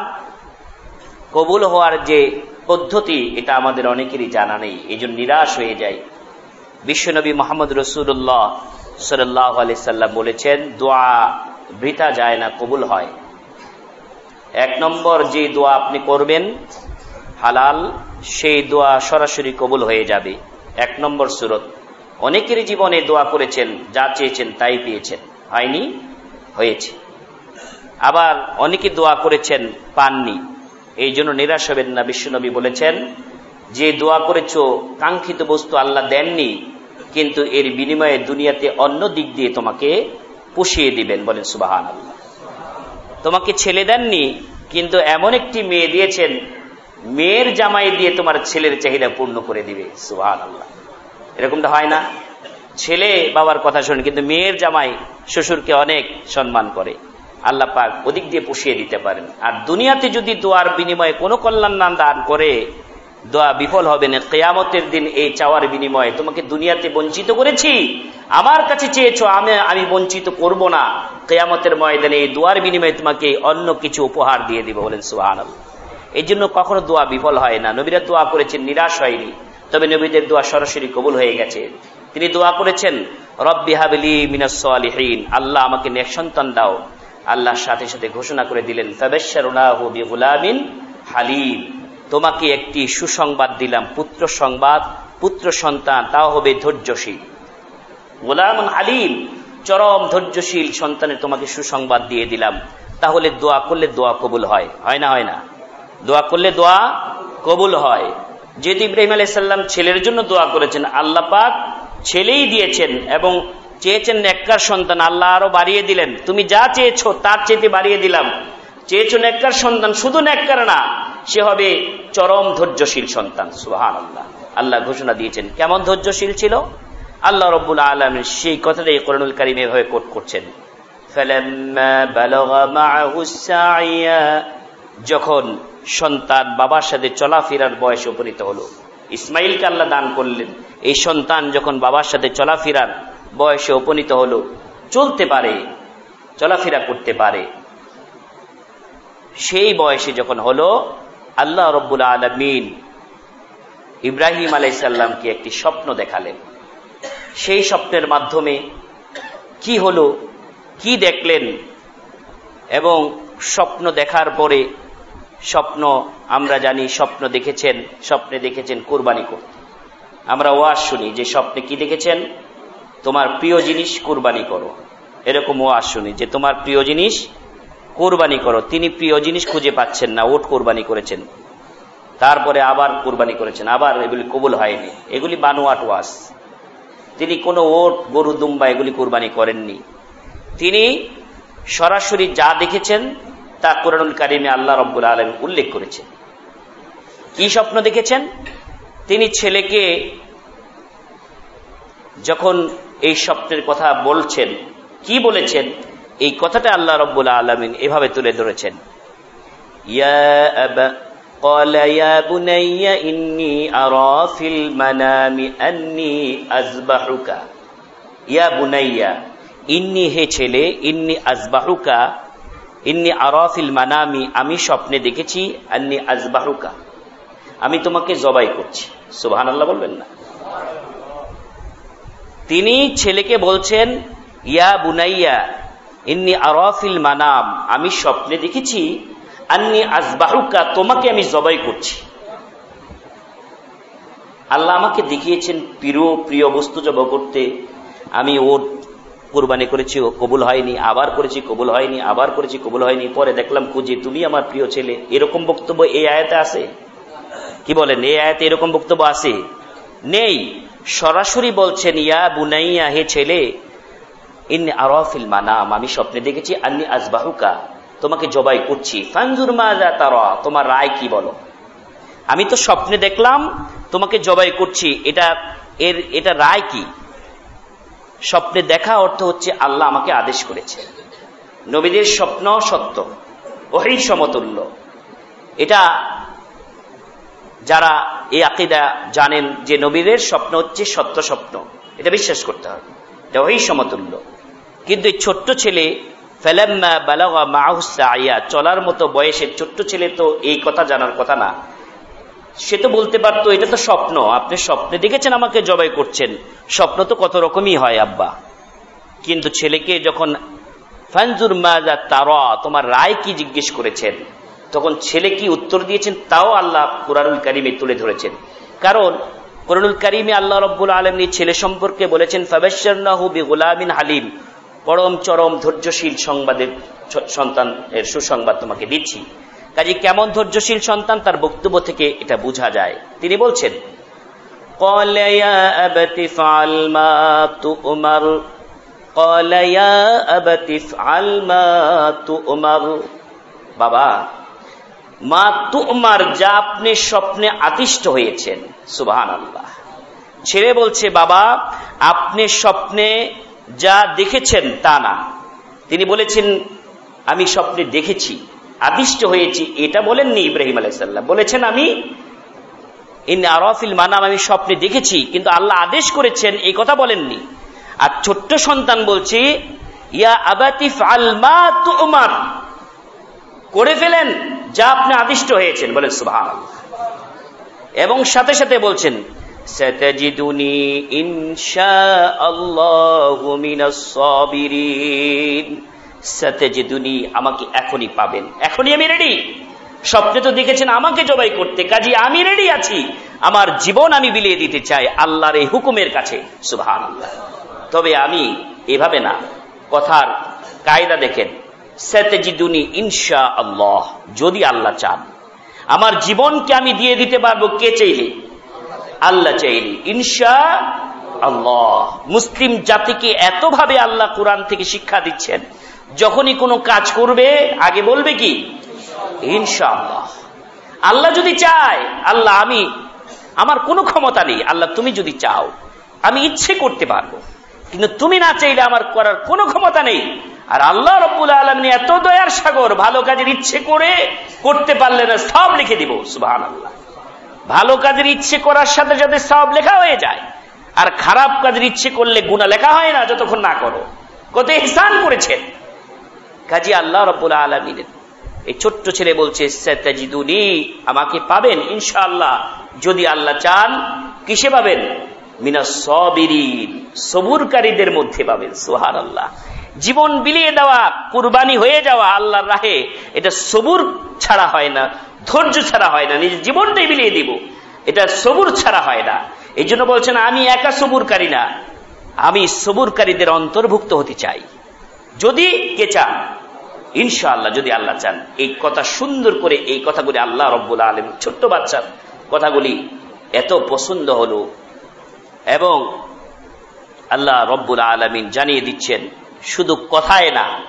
কবুল হওয়ার যে পদ্ধতি, এটা আমাদের অনেকেরই জানা নেই, এই জন্য নিরাশ হয়ে যায়। বিশ্বনবী মুহাম্মদ রাসূলুল্লাহ সাল্লাল্লাহু আলাইহি সাল্লাম বলেছেন, দোয়া বৃথা যায় না, কবুল হয়। এক নম্বর, যে দোয়া আপনি করবেন হালাল, সেই দোয়া সরাসরি কবুল হয়ে যাবে। এক নম্বর সূরত। অনেকেরই জীবনে দোয়া করেছেন, যা চেয়েছেন তাই পেয়েছেন, হয়নি, হয়েছে। আবার অনেকে দোয়া করেছেন, পাননি, এই জন্য নিরাশ হবেন না। বিশ্বনবী বলেছেন যে দোয়া করেছো কাঙ্ক্ষিত বস্তু আল্লাহ দেননি, কিন্তু এর বিনিময়ে দুনিয়াতে অন্য দিক দিয়ে তোমাকে পুষিয়ে দিবেন। বলেন সুবহানাল্লাহ। তোমাকে ছেলে দেননি, কিন্তু এমন একটি মেয়ে দিয়েছেন, মেয়ের জামাই দিয়ে তোমার ছেলের চাহিদা পূর্ণ করে দিবে। সুবহানাল্লাহ। এরকমটা হয় না? ছেলে বাবার কথা শোনে, কিন্তু মেয়ের জামাই শ্বশুরকে অনেক সম্মান করে। আল্লাহ পাক ওদিক দিয়ে পুষিয়ে দিতে পারেন। আর দুনিয়াতে যদি দোয়ার বিনিময়ে কোনো কল্যাণ না দান করে, দোয়া বিফল হবে না। কিয়ামতের দিন এই চাওয়ার বিনিময়ে তোমাকে দুনিয়াতে বঞ্চিত করেছি, আমার কাছে চেয়েছো, আমি বঞ্চিত করব না। কিয়ামতের ময়দানে এই দোয়ার বিনিময়ে তোমাকে অন্য কিছু উপহার দিয়ে দিব। বলেন সুবহানাল্লাহ। এই জন্য কখনো দোয়া বিফল হয় না। নবীরা দোয়া করেছেন, নিরাশ হয়নি। তবে নবীদের দোয়া সরাসরি কবুল হয়ে গেছে। তিনি দোয়া করেছেন, রব্বি হাবলি মিনাস সালিহিন, আল্লাহ আমাকে নেক সন্তান দাও। আল্লাহ সাথে সাথে ঘোষণা করে দিলেন, ফাবাশশারনাহু বিগুলামিন হালিম, তোমাকে একটি সুসংবাদ দিলাম, পুত্র সংবাদ, পুত্র সন্তান, তাও হবে ধৈর্যশীল। গোলামুন হালিম, চরম ধৈর্যশীল সন্তানের তোমাকে সুসংবাদ দিয়ে দিলাম। তাহলে দোয়া করলে দোয়া কবুল হয়, হয় না? হয় না? দোয়া করলে দোয়া কবুল হয়। যেহেতু ইব্রাহিম আলাইহিস সালাম ছেলের জন্য দোয়া করেছেন, আল্লাহ পাক ছেলেই দিয়েছেন এবং চেয়েছেন নেককার সন্তান, আল্লাহ আরো বাড়িয়ে দিলেন। তুমি যা চেয়েছো তার চেয়ে বাড়িয়ে দিলাম। চেয়েছো নেককার সন্তান, শুধু নেককার না, সে হবে চরম ধৈর্যশীল সন্তান। সুবহানাল্লাহ। আল্লাহ ঘোষণা দিয়েছেন। কেমন ধৈর্যশীল ছিল আল্লাহ রাব্বুল আলামিন, সেই কথাটাই কোরআনুল কারীমে এভাবে কোট করছেন। ফালাম্মা বালাগা মাআহুস সাইয়া, যখন সন্তান বাবার সাথে চলাফেরার বয়সে উপনীত হলো, ইসমাইলকে আল্লাহ দান করলেন। এই সন্তান যখন বাবার সাথে চলাফেরার বয়সে উপনীত হলো, চলতে পারে, চলাফেরা করতে পারে, সেই বয়সে যখন হলো, আল্লাহ রাব্বুল আলামিন ইব্রাহিম আলাইহিস সালামকে একটি স্বপ্ন দেখালেন। সেই স্বপ্নের মাধ্যমে কি হলো, কি দেখলেন, এবং স্বপ্ন দেখার পরে, স্বপ্ন আমরা জানি, স্বপ্নে দেখেছেন কুরবানি করতে। আমরা ওয়াজ শুনি যে স্বপ্নে কি দেখেছেন, তোমার প্রিয় জিনিস কুরবানি করো। এরকম ওয়াজ শুনি যে তোমার প্রিয় জিনিস কুরবানি করো। তিনি প্রিয় জিনিস খুঁজে পাচ্ছেন না, ওট কুরবানি করেছেন, তারপরে আবার কুরবানি করেছেন, আবার এগুলি কবুল হয়নি। এগুলি বানোয়াট ওয়াজ। তিনি কোনো ওট, গরু, দুম্বা এগুলি কুরবানি করেননি। তিনি সরাসরি যা দেখেছেন তা কোরআনুল কারীমে আল্লাহ রাব্বুল আলামিন উল্লেখ করেছেন। কি স্বপ্ন দেখেছেন? তিনি ছেলেকে যখন এই স্বপ্নের কথা বলছেন, কি বলেছেন, এই কথাটা আল্লাহ রাব্বুল আলামিন এভাবে তুলে ধরেছেন। ক্বালা ইয়া বুনাইয়া ইন্নী আরা ফিল মানামি আন্নী আযবাহুকা। ইয়া বুনাইয়া, ইন্নী, হে ছেলে, ইন্নী আযবাহুকা, ইন্নী আরা ফিল মানামি, আমি স্বপ্নে দেখেছি, আন্নী আযবাহুকা, আমি তোমাকে জবাই করছি। সুবহানাল্লাহ বলবেন না? তিনি ছেলেকে বলছেন, ইয়া বুনাইয়া ইন্নী আরা ফিল মানাম, আমি স্বপ্নে দেখেছি, আন্নী আযবাহুকা, তোমাকে আমি জবাই করছি। আল্লাহ আমাকে দেখিয়েছেন প্রিয় বস্তু জবাই করতে। আমি ওর কুরবানি করেছি, ও কবুল হয়নি, আবার করেছি, কবুল হয়নি, আবার করেছি, কবুল হয়নি। পরে দেখলাম খুঁজে তুমি আমার প্রিয় ছেলে। এরকম বক্তব্য এই আয়াতে আছে? কি বলেন, এই আয়াতে এরকম বক্তব্য আছে? নেই। সরাসরি বলছেন, ইয়া বুনাইয়া, হে ছেলে, ইন্নী আরা ফিল মানাম, আমি স্বপ্নে দেখেছি, আন্নী আযবাহুকা, তোমাকে জবাই করছি। ফানজুর মাযা তারা, তোমার রায় কি বলো। আমি তো স্বপ্নে দেখলাম তোমাকে জবাই করছি, এটা রায় কি? স্বপ্নে দেখা অর্থ হচ্ছে আল্লাহ আমাকে আদেশ করেছে। নবীদের স্বপ্ন সত্য, ওহীর সমতুল্য। এটা যারা এই আকীদা জানেন যে নবীদের স্বপ্ন হচ্ছে সত্য স্বপ্ন, এটা বিশ্বাস করতে হবে, এটা ওহীর সমতুল্য। কিন্তু এই ছোট্ট ছেলে, ফালাম্মা বালাগা মাআহুস সাইয়া, চলার মতো বয়সের ছোট্ট ছেলে তো এই কথা জানার কথা না। সে তো বলতে পারতো, এটা তো স্বপ্ন, আপনি স্বপ্নে দেখেছেন আমাকে জবাই করছেন, স্বপ্ন তো কত রকমই হয় আব্বা। কিন্তু ছেলেকে যখন ফানজুর মাযা তারা, তোমার রায় কি জিজ্ঞেস করেছেন, তখন ছেলে কি উত্তর দিয়েছেন তাও আল্লাহ কুরআনুল কারীমে তুলে ধরেছেন। কারণ কুরআনুল কারীমে আল্লাহ রাব্বুল আলামিন ছেলে সম্পর্কে বলেছেন, ফাবাশশারনাহু বিগুলামিন হালিম, পরম চরম ধৈর্যশীল সন্তানের সুসংবাদ তোমাকে দিচ্ছি। কাজে কেমন ধৈর্যশীল সন্তান তার বক্তব্য থেকে এটা বোঝা যায়। তিনি বলছেন, قال يا أبت افعل ما تؤمر قال يا أبت افعل ما تؤمر বাবা, মা তুমার, যা আপনি স্বপ্নে আদিষ্ট হয়েছেন। সুবহানাল্লাহ। ছেলে বলছে, বাবা আপনি স্বপ্নে যা দেখেছেন তা না। তিনি বলেছেন আমি স্বপ্নে দেখেছি, আদিষ্ট হয়েছি, এটা বলেননি ইব্রাহিম আলাইহিস সালাম। বলেছেন আমি আরাফিল মানাম, আমি স্বপ্নে দেখেছি, কিন্তু আল্লাহ আদেশ করেছেন এই কথা বলেননি। আর ছোট্ট সন্তান বলছে ইয়া আবাতি ফাল মা তুমার, করে ফেলেন যা আপনি আদিষ্ট হয়েছেন। বলেন সুবহানাল্লাহ। এবং সাথে সাথে বলছেন সাতাজিদুনি ইনশাআল্লাহু মিনাস সাবিরিন। সাতাজিদুনি, আমাকে এখনই পাবেন, এখনই আমি রেডি। স্বপ্নে তো দেখেছেন আমাকে জবাই করতে, কাজী আমি রেডি আছি, আমার জীবন আমি বিলিয়ে দিতে চাই আল্লাহর এই হুকুমের কাছে। সুবহানাল্লাহ। তবে আমি এভাবে না, কথার কায়দা দেখেন, সাতাজিদুনি ইনশাআল্লাহ, যদি আল্লাহ চান। আমার জীবনকে আমি দিয়ে দিতে পারবো কে চাইলে? আল্লাহ চাইলে। ইনশাআল্লাহ। মুসলিম জাতিকে এতভাবে আল্লাহ কোরআন থেকে শিক্ষা দিচ্ছেন, যখনই কোনো কাজ করবে আগে বলবে কি? ইনশাআল্লাহ। আল্লাহ যদি চায়, আল্লাহ আমার কোনো ক্ষমতা নেই, আল্লাহ তুমি যদি চাও আমি ইচ্ছে করতে পারবো, কিন্তু তুমি না চাইলে আমার করার কোনো ক্ষমতা নেই। আর আল্লাহ রাব্বুল আলামিন এত দয়ার সাগর, ভালো কাজের ইচ্ছে করে করতে পারলে না সব লিখে দিব। সুবহানাল্লাহ। ভালো কাজের ইচ্ছে করার সাথে সাথে সব লেখা হয়ে যায়, আর খারাপ কাজের ইচ্ছে করলে গুনাহ লেখা হয় না যতক্ষণ না করো। কত ইহসান করেছেন। কাজী আল্লাহ রাব্বুল আলামিনের এই ছোট্ট ছেলে বলছে সাতাজিদুনি, আমাকে পাবেন ইনশাআল্লাহ, যদি আল্লাহ চান। কিসে পাবেন? মিনাস সাবিরিন, সবুরকারীদের মধ্যে পাবেন। সুবহানাল্লাহ। জীবন বিলিয়ে দেওয়া, কুরবানি হয়ে যাওয়া আল্লাহর রাহে, এটা সবুর ছাড়া হয় না, ধৈর্য ছাড়া হয় না। নিজের জীবনটাই বিলিয়ে দিব, এটা সবুর ছাড়া হয় না। এই জন্য বলছেন আমি একা সবুরকারী না, আমি সবুরকারীদের অন্তর্ভুক্ত হতে চাই, যদি কে চান। ইনশাআল্লাহ, যদি আল্লাহ চান। এই কথা সুন্দর করে, এই কথাগুলি আল্লাহ রাব্বুল আলামিন, ছোট্ট বাচ্চার কথাগুলি এত পছন্দ হলো। এবং আল্লাহ রাব্বুল আলামিন জানিয়ে দিচ্ছেন, শুধু কথায়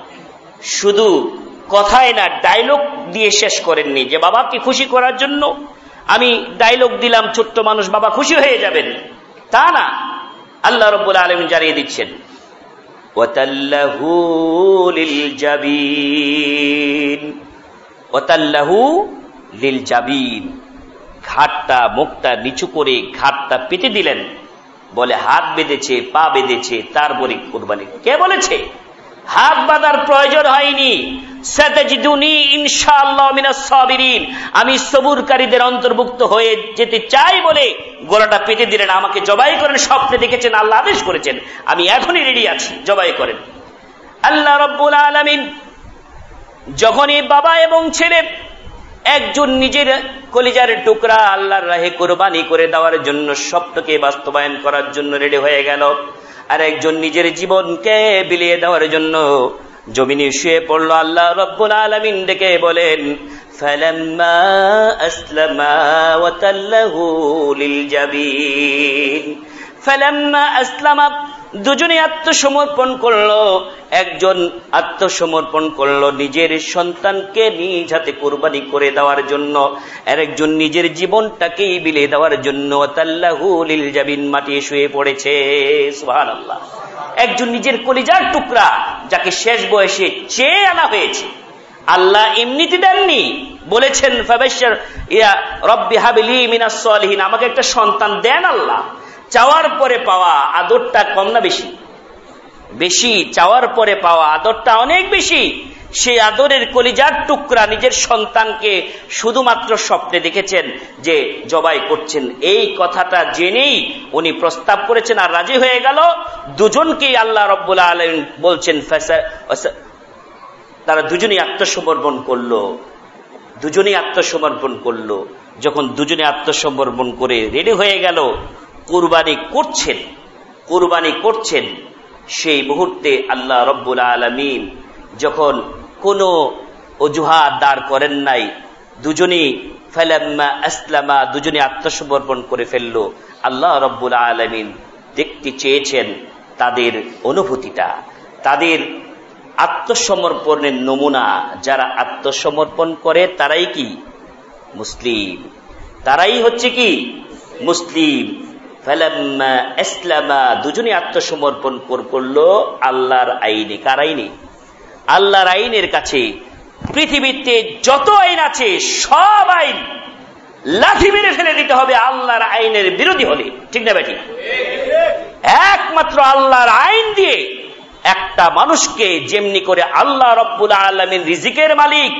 না, ডায়লগ দিয়ে শেষ করেননি যে বাবাকে খুশি করার জন্য আমি ডায়লগ দিলাম, ছোট্ট মানুষ বাবা খুশি হয়ে যাবেন, তা না। আল্লাহ রাব্বুল আলামিন জানিয়ে দিচ্ছেন ওয়াতাল্লাহু লিল জাবিন, ঘাটটা, মুখটা নিচু করে ঘাটটা পেতে দিলেন। বলে হাত বেঁধেছে, পা বেঁধেছে, তারপরে কুরবানি। কে বলেছে? হাত বাঁধার প্রয়োজন হয়নি। সাতাজিদুনি ইনশাআল্লাহ মিনাস সাবিরিন, আমি সবুরকারীদের অন্তর্ভুক্ত হয়ে যেতে চাই বলে গলাটা পেতে দিলেন। আমাকে জবাই করেন, স্বপ্নে দেখেছেন, আল্লাহ আদেশ করেছেন, আমি এখনই রেডি আছি, জবাই করেন। আল্লাহ রাব্বুল আলামিন যখনই বাবা এবং ছেলে একজন নিজের কলিজার টুকরা আল্লাহর রাহে কুরবানি করে দেওয়ার জন্য, স্বপ্নকে বাস্তবায়ন করার জন্য রেডি হয়ে গেল, আর একজন নিজের জীবনকে বিলিয়ে দেওয়ার জন্য জমিনে শুয়ে পড়ল, আল্লাহ রাব্বুল আলামিন ডেকে বলেন ফালাম্মা আসলামা ওয়া তাল্লাহু লিল জাবিন। ফালাম্মা আসলামা, দুজনে আত্মসমর্পণ করলো। একজন আত্মসমর্পণ করলো নিজের সন্তানকে নিজ হাতে কুরবানি করে দেওয়ার জন্য, আর একজন নিজের জীবনটাকেই বিলিয়ে দেওয়ার জন্য তাল্লাহু লিল জাবিন, মাটি শুয়ে পড়েছে। সুবহানাল্লাহ। একজন নিজের কলিজার টুকরা, যাকে শেষ বয়সে চেয়ে আনা হয়েছে, আল্লাহ এমনিতে দেননি, বলেছেন ফাবাশশির ইয়া রাব্বি হাবলি মিনাস সালিহিন, আমাকে একটা সন্তান দেন আল্লাহ। চাওয়ার পরে পাওয়া আদরটা কম না বেশি? বেশি। চাওয়ার পরে পাওয়া আদরটা অনেক বেশি। সেই আদরের কলিজার টুকরা নিজের সন্তানকে শুধুমাত্র স্বপ্নে দেখেছেন যে জবাই করছেন, এই কথাটা জেনেই উনি প্রস্তাব করেছেন আর রাজি হয়ে গেল। দুজনকেই আল্লাহ রাব্বুল আলামিন বলছেন তারা দুজনেই আত্মসমর্পণ করলো। যখন দুজনে আত্মসমর্পণ করে রেডি হয়ে গেল, কুরবানি করছেন, সেই মুহূর্তে আল্লাহ রাব্বুল আলামিন যখন কোনো অজুহাত দাঁড় করেন নাই, দুজনেই ফালাম্মা আসলামা, দুজনে আত্মসমর্পণ করে ফেললো। আল্লাহ রাব্বুল আলামিন দেখতে চেয়েছেন তাদের অনুভূতিটা, তাদের আত্মসমর্পণের নমুনা। যারা আত্মসমর্পণ করে তারাই কি মুসলিম, তারাই হচ্ছে কি মুসলিম। ফালাম্মা আসলামা, দুজনে আত্মসমর্পণ করলো আল্লাহর আইনে। কার আইনে? আল্লাহর আইনের কাছে। পৃথিবীতে যত আইন আছে সব আইন লাঠি মেরে ফেলে দিতে হবে আল্লাহর আইনের বিরোধী হলে, ঠিক না বেটি? একমাত্র আল্লাহর আইন দিয়ে একটা মানুষকে, যেমনি করে আল্লাহ রাব্বুল আলামিন রিজিকের মালিক,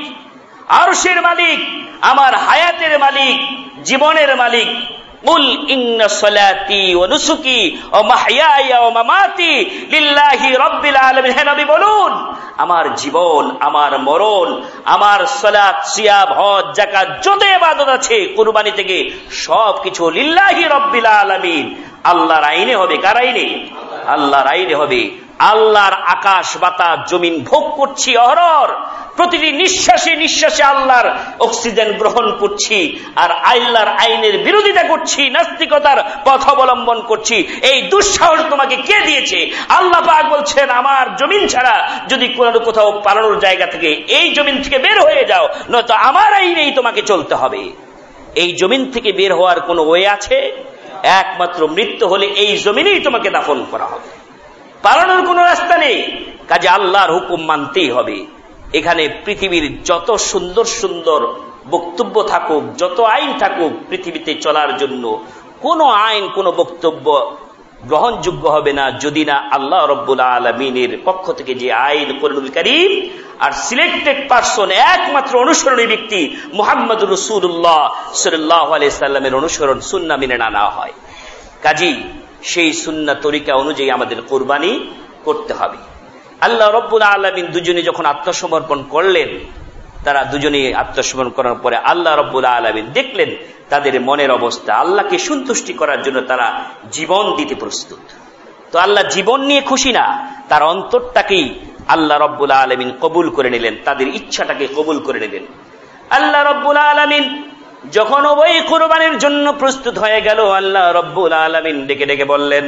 আরশের মালিক, আমার হায়াতের মালিক, জীবনের মালিক, কুল ইন্না সলাতি ওয়া নুসুকি ওয়া মাহইয়ায়া ওয়া মামাতি লিল্লাহি রাব্বিল আলামিন। হে নবী বলুন, আমার জীবন, আমার মরণ, আমার সালাত, সিয়াম, হজ, যাকাত, যত ইবাদত আছে কুরবানি থেকে সবকিছু লিল্লাহি রাব্বিল আলামিন, আল্লাহর আইনে হবে। কার আইনে? আল্লাহর আইনে হবে। আল্লাহর আকাশ বাতাস জমিন ভোগ করছি অহরহ, প্রতিটি নিঃশ্বাসে নিঃশ্বাসে আল্লাহর অক্সিজেন গ্রহণ করছি, আর আল্লাহর আইনের বিরোধিতা করছি, নাস্তিকতার পথ অবলম্বন করছি। এই দুঃসাহস তোমাকে কে দিয়েছে? আল্লাহ পাক বলছেন, আমার জমিন ছাড়া যদি কোনো কোথাও পালানোর জায়গা থেকে এই জমিন থেকে বের হয়ে যাও, নয়তো আমার আইনেই তোমাকে চলতে হবে। এই জমিন থেকে বের হওয়ার কোনো ওয়ে আছে? একমাত্র মৃত্যু হলে এই জমিনেই তোমাকে দাফন করা হবে, পালানোর কোনো রাস্তা নেই। কাজে আল্লাহর হুকুম মানতেই হবে। এখানে পৃথিবীর যত সুন্দর সুন্দর বক্তব্য থাকুক, যত আইন থাকুক, পৃথিবীতে চলার জন্য কোনো আইন, কোনো বক্তব্য গ্রহণযোগ্য হবে না যদি না আল্লাহ রাব্বুল আলামিনের পক্ষ থেকে যে আইন, কোরআনুল কারীম, আর সিলেক্টেড পারসন, একমাত্র অনুসরণী ব্যক্তি মুহাম্মদুর রাসূলুল্লাহ সাল্লাল্লাহু আলাইহি সাল্লামের অনুসরণ, সুন্নাহ মেনে না নেওয়া হয়। কাজেই সেই সুন্নাহ তরিকা অনুযায়ী আমাদের কুরবানি করতে হবে। আল্লাহ রাব্বুল আলামিন দুজনে যখন আত্মসমর্পণ করলেন, তারা দুজনে আত্মসমর্পণ করার পরে আল্লাহ রাব্বুল আলামিন দেখলেন তাদের মনের অবস্থা। আল্লাহকে সন্তুষ্টি করার জন্য তারা জীবন দিতে প্রস্তুত। তো আল্লাহ জীবন নিয়ে খুশি না, তার অন্তরটাকেই আল্লাহ রাব্বুল আলামিন কবুল করে নিলেন, তাদের ইচ্ছাটাকে কবুল করে নিলেন। আল্লাহ রাব্বুল আলামিন যখন ওই কুরবানির জন্য প্রস্তুত হয়ে গেল, আল্লাহ রাব্বুল আলামিন ডেকে ডেকে বললেন,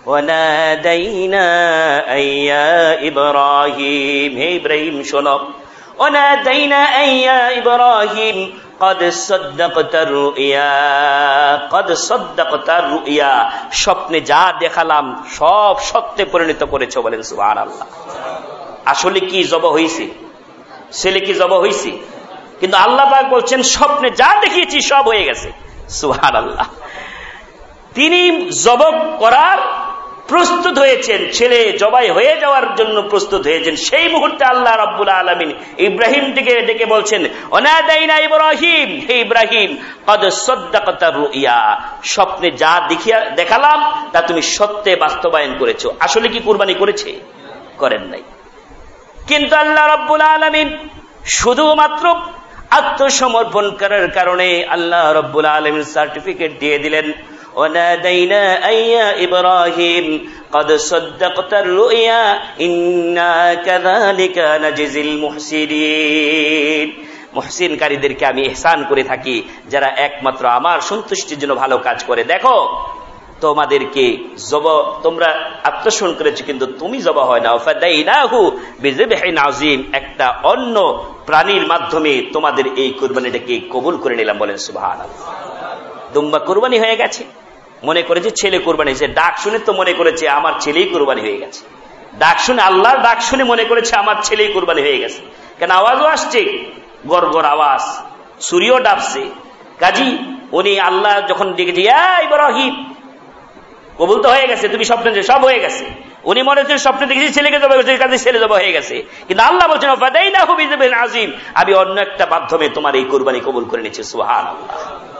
ওয়ানাদাইনা আইয়া ইব্রাহিম, হে ইব্রাহিম শোনো, ওয়ানাদাইনা আইয়া ইব্রাহিম قد صدقت الرؤيا قد صدقت الرؤيا, স্বপ্নে যা দেখালাম সব সত্যে পরিণত করেছো। বলেন সুবহানাল্লাহ। আসলে কি জবা হয়েছে? ছেলে কি জবা হয়েছে? কিন্তু আল্লাহ পাক বলছেন স্বপ্নে যা দেখিয়েছি সব হয়ে গেছে। সুবহানাল্লাহ। তিনি জবাই করার প্রস্তুত হয়েছেন, ছেলে জবাই হয়ে যাওয়ার জন্য প্রস্তুত হয়েছেন। সেই মুহূর্তে আল্লাহ রাব্বুল আলামিন ইব্রাহিম থেকে ডেকে বলছেন, ওয়ানাদাইনা ইব্রাহিম, হে ইব্রাহিম, কদ সাদ্দাকতা রুইয়া, স্বপ্নে যা দেখালাম তা তুমি সত্যে বাস্তবায়ন করেছো। আসলে কি কুরবানি করেছে? করেন নাই। কিন্তু আল্লাহ রাব্বুল আলামিন শুধুমাত্র আত্মসমর্পণ করার কারণে আল্লাহ রাব্বুল আলামিন সার্টিফিকেট দিয়ে দিলেন, وَنَادَيْنَا أَيَّا إِبْرَاهِيمُ قَدْ صَدَّقْتَ الرُّؤْيَا إِنَّا كَذَلِكَ نَجْزِي الْمُحْسِنِينَ। মুহসিনকারীদেরকে আমি ইহসান করে থাকি, যারা একমাত্র আমার সন্তুষ্টির জন্য ভালো কাজ করে। দেখো তোমাদেরকে তোমরা আত্মসমর্পণ করেছো, কিন্তু তুমি জবা হয় না। ফাদাইনাহু বিযিবহিন আযীম, একটা অন্য প্রাণীর মাধ্যমে তোমাদের এই কুরবানিটাকে কবুল করে নিলাম। বলেন সুবহানাল্লাহ। দুম্বা কুরবানি হয়ে গেছে, মনে করেছে ছেলে কুরবানি হয়েছে। ডাক শুনে তো মনে করেছে আমার ছেলেই কুরবানি হয়ে গেছে। ডাক শুনে, আল্লাহর ডাক শুনে মনে করেছে আমার ছেলেই কুরবানি হয়ে গেছে। কেন আওয়াজও আসছে, গড়গড় আওয়াজ, সূর্য ডাবছে। কাজী উনি আল্লাহ যখন ডেকেছে, ইয়া ইব্রাহিম, কবুল তো হয়ে গেছে, তুমি স্বপ্নে যে সব হয়ে গেছে। উনি মনে হচ্ছে স্বপ্নে দেখেছি ছেলেকে জবাই করেছে, কাজে ছেলে জবাই হয়ে গেছে। কিন্তু আল্লাহ বলছেন, ফাদাইনাহু বিযিবহিন আযীম, আমি অন্য একটা মাধ্যমে তোমার এই কুরবানি কবুল করে নিয়েছি। সুবহানাল্লাহ।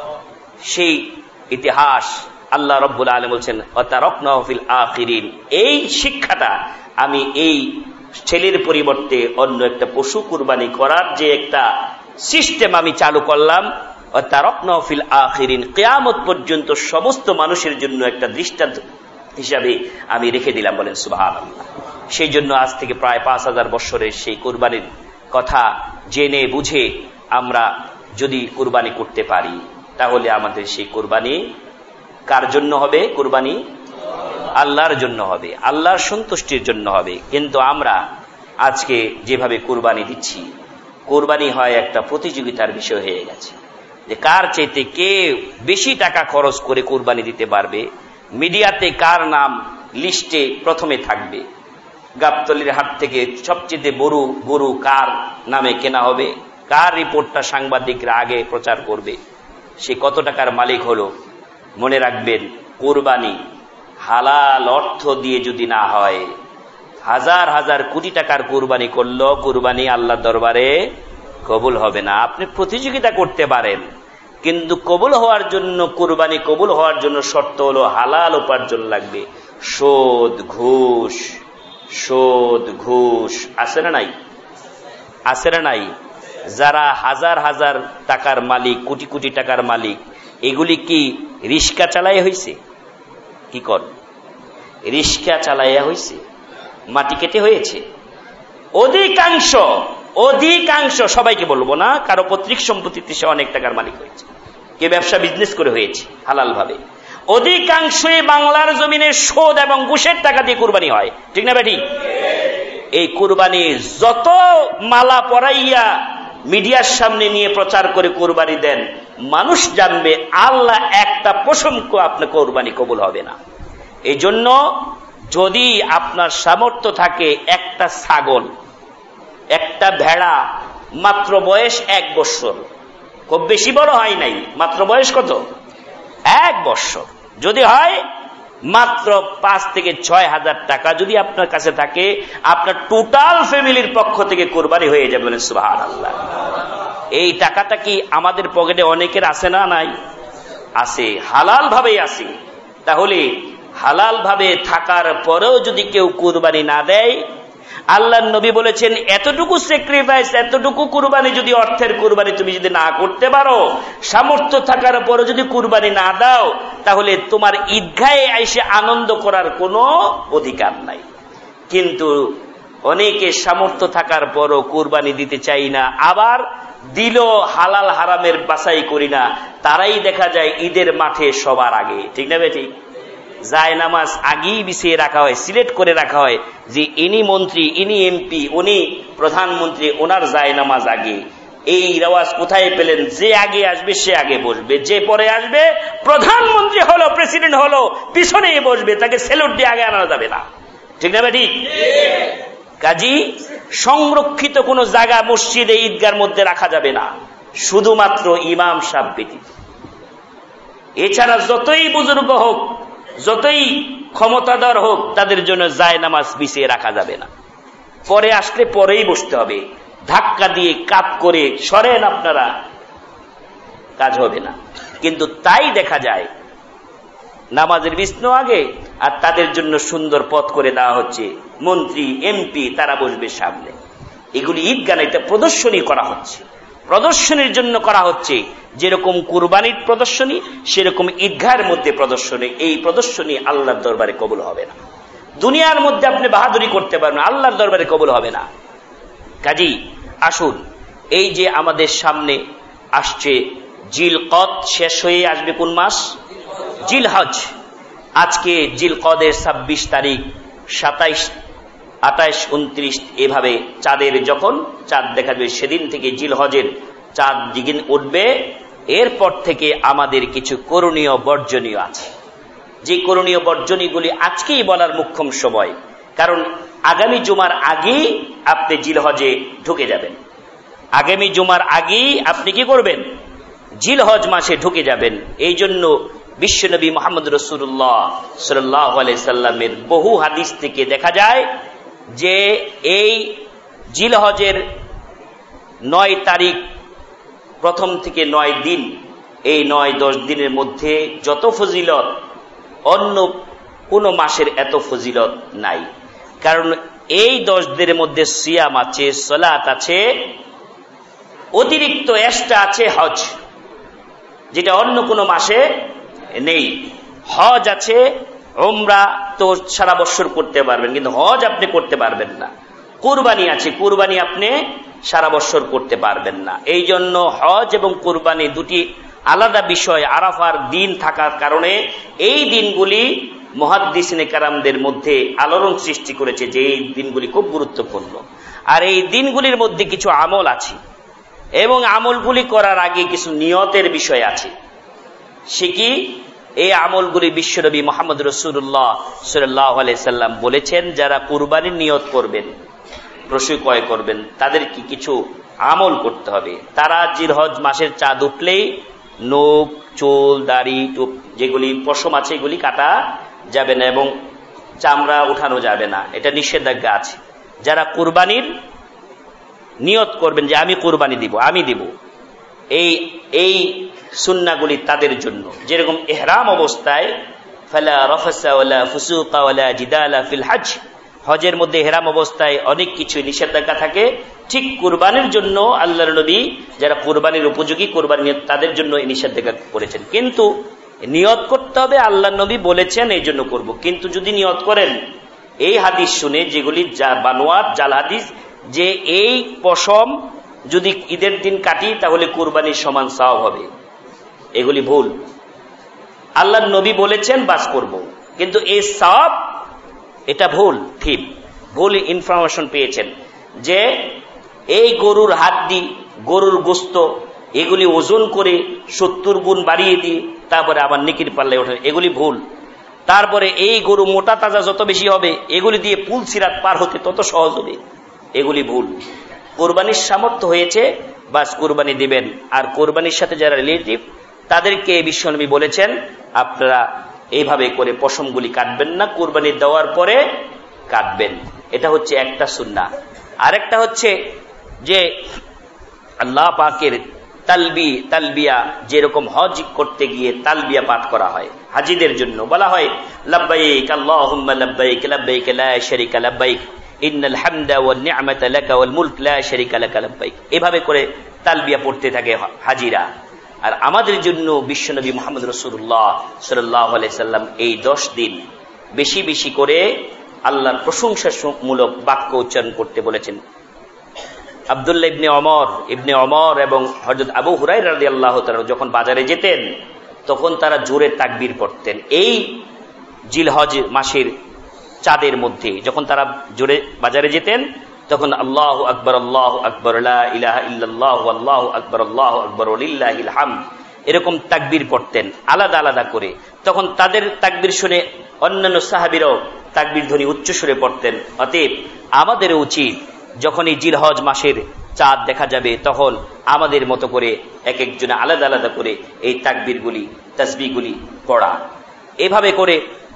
সেই ইতিহাস আল্লাহ রাব্বুল আলামিন বলছেন, ওয়াতারাকনাহু ফিল আখিরিন, এই শিক্ষাটা আমি এই ছেলের পরিবর্তে অন্য একটা পশু কুরবানি করার যে একটা সিস্টেম আমি চালু করলাম, ওয়াতারাকনাহু ফিল আখিরিন, কিয়ামত পর্যন্ত সমস্ত মানুষের জন্য একটা দৃষ্টান্ত হিসাবে আমি রেখে দিলাম। বলেন সুবহানাল্লাহ। সেই জন্য আজ থেকে প্রায় 5000 বছরের সেই কুরবানির কথা জেনে বুঝে আমরা যদি কুরবানি করতে পারি, তাহলে আমাদের সেই কুরবানি কার জন্য হবে? কুরবানি আল্লাহর জন্য হবে, আল্লাহর সন্তুষ্টির জন্য হবে। কিন্তু আমরা আজকে যেভাবে কুরবানি দিচ্ছি, কুরবানি হয় একটা প্রতিযোগিতার বিষয় হয়ে গেছে, যে কার চাইতে কে বেশি টাকা খরচ করে কুরবানি দিতে পারবে, মিডিয়াতে কার নাম লিস্টে প্রথমে থাকবে, গাবতলীর হাট থেকে সবচেয়ে বড় গরু কার নামে কেনা হবে, কার রিপোর্টটা সাংবাদিকরা আগে প্রচার করবে, সে কত টাকার মালিক হলো। মনে রাখবেন, কুরবানি হালাল অর্থ দিয়ে যদি না হয়, হাজার হাজার কোটি টাকার কুরবানি করলো, কুরবানি আল্লাহর দরবারে কবুল হবে না। আপনি প্রতিযোগিতা করতে পারেন, কিন্তু কবুল হওয়ার জন্য, কুরবানি কবুল হওয়ার জন্য শর্ত হলো হালাল উপার্জন লাগবে। সুদ ঘুষ আছে না নাই? আছে না নাই? যারা হাজার হাজার টাকার মালিক, কোটি কোটি টাকার মালিক, এগুলি কি রিস্কা চালাইয়া হয়েছে? কি কর, রিস্কা চালাইয়া হয়েছে? মাটি কেটে হয়েছে? অধিকাংশ, সবাইকে বলবো না, কারো পৈতৃক সম্পত্তিতে সে অনেক টাকার মালিক হয়েছে, কে ব্যবসা বিজনেস করে হয়েছে হালাল ভাবে। অধিকাংশই বাংলার জমিনে সুদ এবং ঘুষের টাকা দিয়ে কুরবানি হয়, ঠিক না বেটি? এই কুরবানি যত মালা পরাইয়া মিডিয়ার সামনে নিয়ে প্রচার করে কুরবানি দেন, মানুষ জানবে আল্লাহ একটা প্রশংসা আপনার কুরবানি কবুল হবে না। এই জন্য যদি আপনার সামর্থ্য থাকে, একটা ছাগল, একটা ভেড়া, মাত্র বয়স 1 বছর, খুব বেশি বড় হয় নাই, মাত্র বয়স কত? 1 বছর, যদি হয় মাত্র 5 থেকে 6 হাজার টাকা যদি আপনার কাছে থাকে, আপনার টোটাল ফ্যামিলির পক্ষ থেকে কুরবানি হয়ে যাবে। সুবহানাল্লাহ। এই টাকাটা কি আমাদের পকেটে অনেকের আছে না? নাই, আছে, হালাল ভাবেই আছে। তাহলে হালাল ভাবে থাকার পরেও যদি কেউ কুরবানি না দেয়, আল্লাহর নবী বলেছেন এতটুকু স্যাক্রিফাইস, এতটুকু কুরবানি, যদি অর্থের কুরবানি তুমি যদি না করতে পারো, সামর্থ্য থাকার পরও যদি কুরবানি না দাও, তাহলে তোমার ঈদগাহে এসে আনন্দ করার কোনো অধিকার নাই। কিন্তু অনেকে সামর্থ্য থাকার পরও কুরবানি দিতে চাই না, আবার দিল হালাল হারামের বাছাই করি না, তারাই দেখা যায় ঈদের মাঠে সবার আগে, ঠিক না বেটি? যায় নামাজ আগেই বিছিয়ে রাখা হয়, সিলেক্ট করে রাখা হয় যে ইনি মন্ত্রী, ইনি এমপি, উনি প্রধানমন্ত্রী, ওনার যায় নামাজ আগে। এই রেওয়াজ কোথায় পেলেন? যে আগে আসবে সে আগে বসবে, যে পরে আসবে, প্রধানমন্ত্রী হলো, প্রেসিডেন্ট হলো, পিছনেই বসবে, তাকে সেলুট দিয়ে আগে আনা যাবে না, ঠিক না বেটি? কাজী সংরক্ষিত কোন জায়গা মসজিদে, ঈদগার মধ্যে রাখা যাবে না, শুধুমাত্র ইমাম সাহেব ব্যতীত। এছাড়া যতই বুজুর্গ হোক, যতই ক্ষমতাধর হোক, তাদের জন্য যায় নামাজ বিছিয়ে রাখা যাবে না। পরে আসলে পরেই বসতে হবে, ধাক্কা দিয়ে কাপ করে সরেন আপনারা, কাজ হবে না। কিন্তু তাই দেখা যায় নামাজের বিছানো আগে, আর তাদের জন্য সুন্দর পথ করে দেওয়া হচ্ছে, মন্ত্রী এমপি তারা বসবে সামনে। এগুলি ঈদগাহ, এটা প্রদর্শনী করা হচ্ছে, প্রদর্শনীর জন্য করা হচ্ছে। যেরকম কুরবানির প্রদর্শনী, সেরকম ঈদগাহের মধ্যে প্রদর্শনী। এই প্রদর্শনী আল্লাহর দরবারে কবুল হবে না। দুনিয়ার মধ্যে আপনি বাহাদুরি করতে পারবেন, আল্লাহর দরবারে কবুল হবে না। কাজী আসুন, এই যে আমাদের সামনে আসছে জিলকদ, শেষ হয়ে আসবে কোন মাস? জিলহজ। আজকে জিলকদের 26 তারিখ, 27, 28, 29 এভাবে চাঁদের যখন চাঁদ দেখা যাবে, সেদিন থেকে জিলহজের চাঁদ যেদিন উঠবে, এরপর থেকে আমাদের কিছু করণীয় বর্জনীয় আছে। যে করণীয় বর্জনীয়গুলি আজকেই বলার মুখ্যম সময়, কারণ আগামী জুমার আগেই আপনি জিলহজে ঢুকে যাবেন। আগামী জুমার আগেই আপনি কি করবেন? জিলহজ মাসে ঢুকে যাবেন। এই জন্য বিশ্বনবী মুহাম্মদ রাসূলুল্লাহ সাল্লাল্লাহু আলাইহি সাল্লামের বহু হাদিস থেকে দেখা যায় যে এই জিলহজের 9 তারিখ প্রথম থেকে 9 দিন, এই 9-10 দিনের মধ্যে যত ফজিলত, অন্য কোন মাসের এত ফজিলত নাই। কারণ এই 10 দিনের মধ্যে সিয়াম আছে, সালাত আছে, অতিরিক্ত এক্সট্রা আছে হজ, যেটা অন্য কোন মাসে নেই। হজ আছে, উমরা তো সারা বছর করতে পারবেন, কিন্তু হজ আপনি করতে পারবেন না। কুরবানি আছে, কুরবানি আপনি সারা বছর করতে পারবেন না। এই জন্য হজ এবং কুরবানি দুটি আলাদা বিষয়। আরাফার দিন থাকার কারণে এই দিনগুলি মুহাদ্দিসিনে কেরামদের মধ্যে আলোড়ন সৃষ্টি করেছে যে এই দিনগুলি খুব গুরুত্বপূর্ণ। আর এই দিনগুলির মধ্যে কিছু আমল আছে এবং আমলগুলি করার আগে কিছু নিয়তের বিষয় আছে। সে কি? এই আমলগুলি বিশ্বনবী মুহাম্মদ রাসূলুল্লাহ সাল্লাল্লাহু আলাইহি সাল্লাম বলেছেন, যারা কুরবানির নিয়ত করবেন, পশু ক্রয় করবেন, তাদের কি কিছু আমল করতে হবে। তারা জিলহজ মাসের চাঁদ উঠলেই নখ, চুল, দাড়ি, টুপ যেগুলি পশম আছে এগুলি কাটা যাবে না এবং চামড়া উঠানো যাবে না, এটা নিষেধাজ্ঞা আছে। যারা কুরবানির নিয়ত করবেন যে আমি কুরবানি দিব, আমি দিব, এই সুন্নাহগুলি তাদের জন্য। যেরকম ইহরাম অবস্থায় ফালা রাফাসা ওয়ালা ফুসুকা ওয়ালা জিদালা ফিল হজ, হজের মধ্যে ইহরাম অবস্থায় অনেক কিছু নিষেধাজ্ঞা থাকে, ঠিক কুরবানির জন্য আল্লাহর নবী যারা কুরবানির উপযোগী কুরবানি তাদের জন্য এই নিষেধাজ্ঞা করেছেন। কিন্তু নিয়ত করতে হবে, আল্লাহর নবী বলেছেন এই জন্য করব। কিন্তু যদি নিয়ত করেন এই হাদিস শুনে, যেগুলি বানোয়াত জাল হাদিস, যে এই পশম যদি ঈদের দিন কাটি তাহলে কুরবানির সমান সওয়াব হবে, এগুলি ভুল। আল্লাহর নবী বলেছেন বাস করব, কিন্তু এই সওয়াব এটা ভুল, ঠিক ভুল ইনফরমেশন পেয়েছেন যে এই গরুর হাড্ডি, গরুর গোস্ত এগুলি ওজন করে 70 গুণ বাড়িয়ে দিয়ে তারপরে আবার নেকির পাল্লায় ওঠে, এগুলি ভুল। তারপরে এই গরু মোটা তাজা যত বেশি হবে এগুলি দিয়ে পুল সিরাত পার হতে তত সহজ হবে, এগুলি ভুল। কোরবানির সামর্থ্য হয়েছে বাস কোরবানি দিবেন। আর কোরবানির সাথে যারা রিলেটিভ তাদেরকে বিশ্বনবী বলেছেন আপনারা এইভাবে করে পশমগুলি কাটবেন না, কোরবানি দেওয়ার পরে কাটবেন। এটা হচ্ছে একটা সুন্নাহ। আরেকটা হচ্ছে যে আল্লাহ পাকের তালবিয়া, যেরকম হজ করতে গিয়ে তালবিয়া পাঠ করা হয়, হাজিদের জন্য বলা হয় লাব্বাইক আল্লাহুম্মা লাব্বাইক লাব্বাইক লা শারীকা লাব্বাইক ইন্নাল হামদা ওয়ান নি'মাতা লাকা ওয়াল মুলক লা শারীকা লাকা লাব্বাইক, এভাবে করে তালবিয়া পড়তে থাকে হাজিরা। আর আমাদের জন্য বিশ্বনবী মুহাম্মদ রাসূলুল্লাহ সাল্লাল্লাহু আলাইহি সাল্লাম এই 10 দিন বেশি বেশি করে আল্লাহর প্রশংসামূলক বাক্য উচ্চারণ করতে বলেছেন। আব্দুল্লাহ ইবনে ওমর এবং হযরত আবু হুরায়রা রাদিয়াল্লাহু তাআলা যখন বাজারে যেতেন তখন তারা জোরে তাকবীর পড়তেন। এই জিলহজ মাসের চাঁদের মধ্যে যখন তারা জোরে বাজারে যেতেন তখন আল্লাহু আকবার লা ইলাহা ইল্লাল্লাহু আল্লাহু আকবার ওয়ালিল্লাহিল হামদ এরকম তাকবীর পড়তেন আলাদা আলাদা করে। তখন তাদের তাকবীর শুনে অন্যান্য সাহাবীরাও তাকবীর ধ্বনি উচ্চ সুরে পড়তেন। অতএব আমাদের উচিত যখন এই জিলহজ মাসের চাঁদ দেখা যাবে তখন আমাদের মতো করে এক একজনে আলাদা আলাদা করে এই তাকবীরগুলি তাসবিহগুলি পড়া। এভাবে করে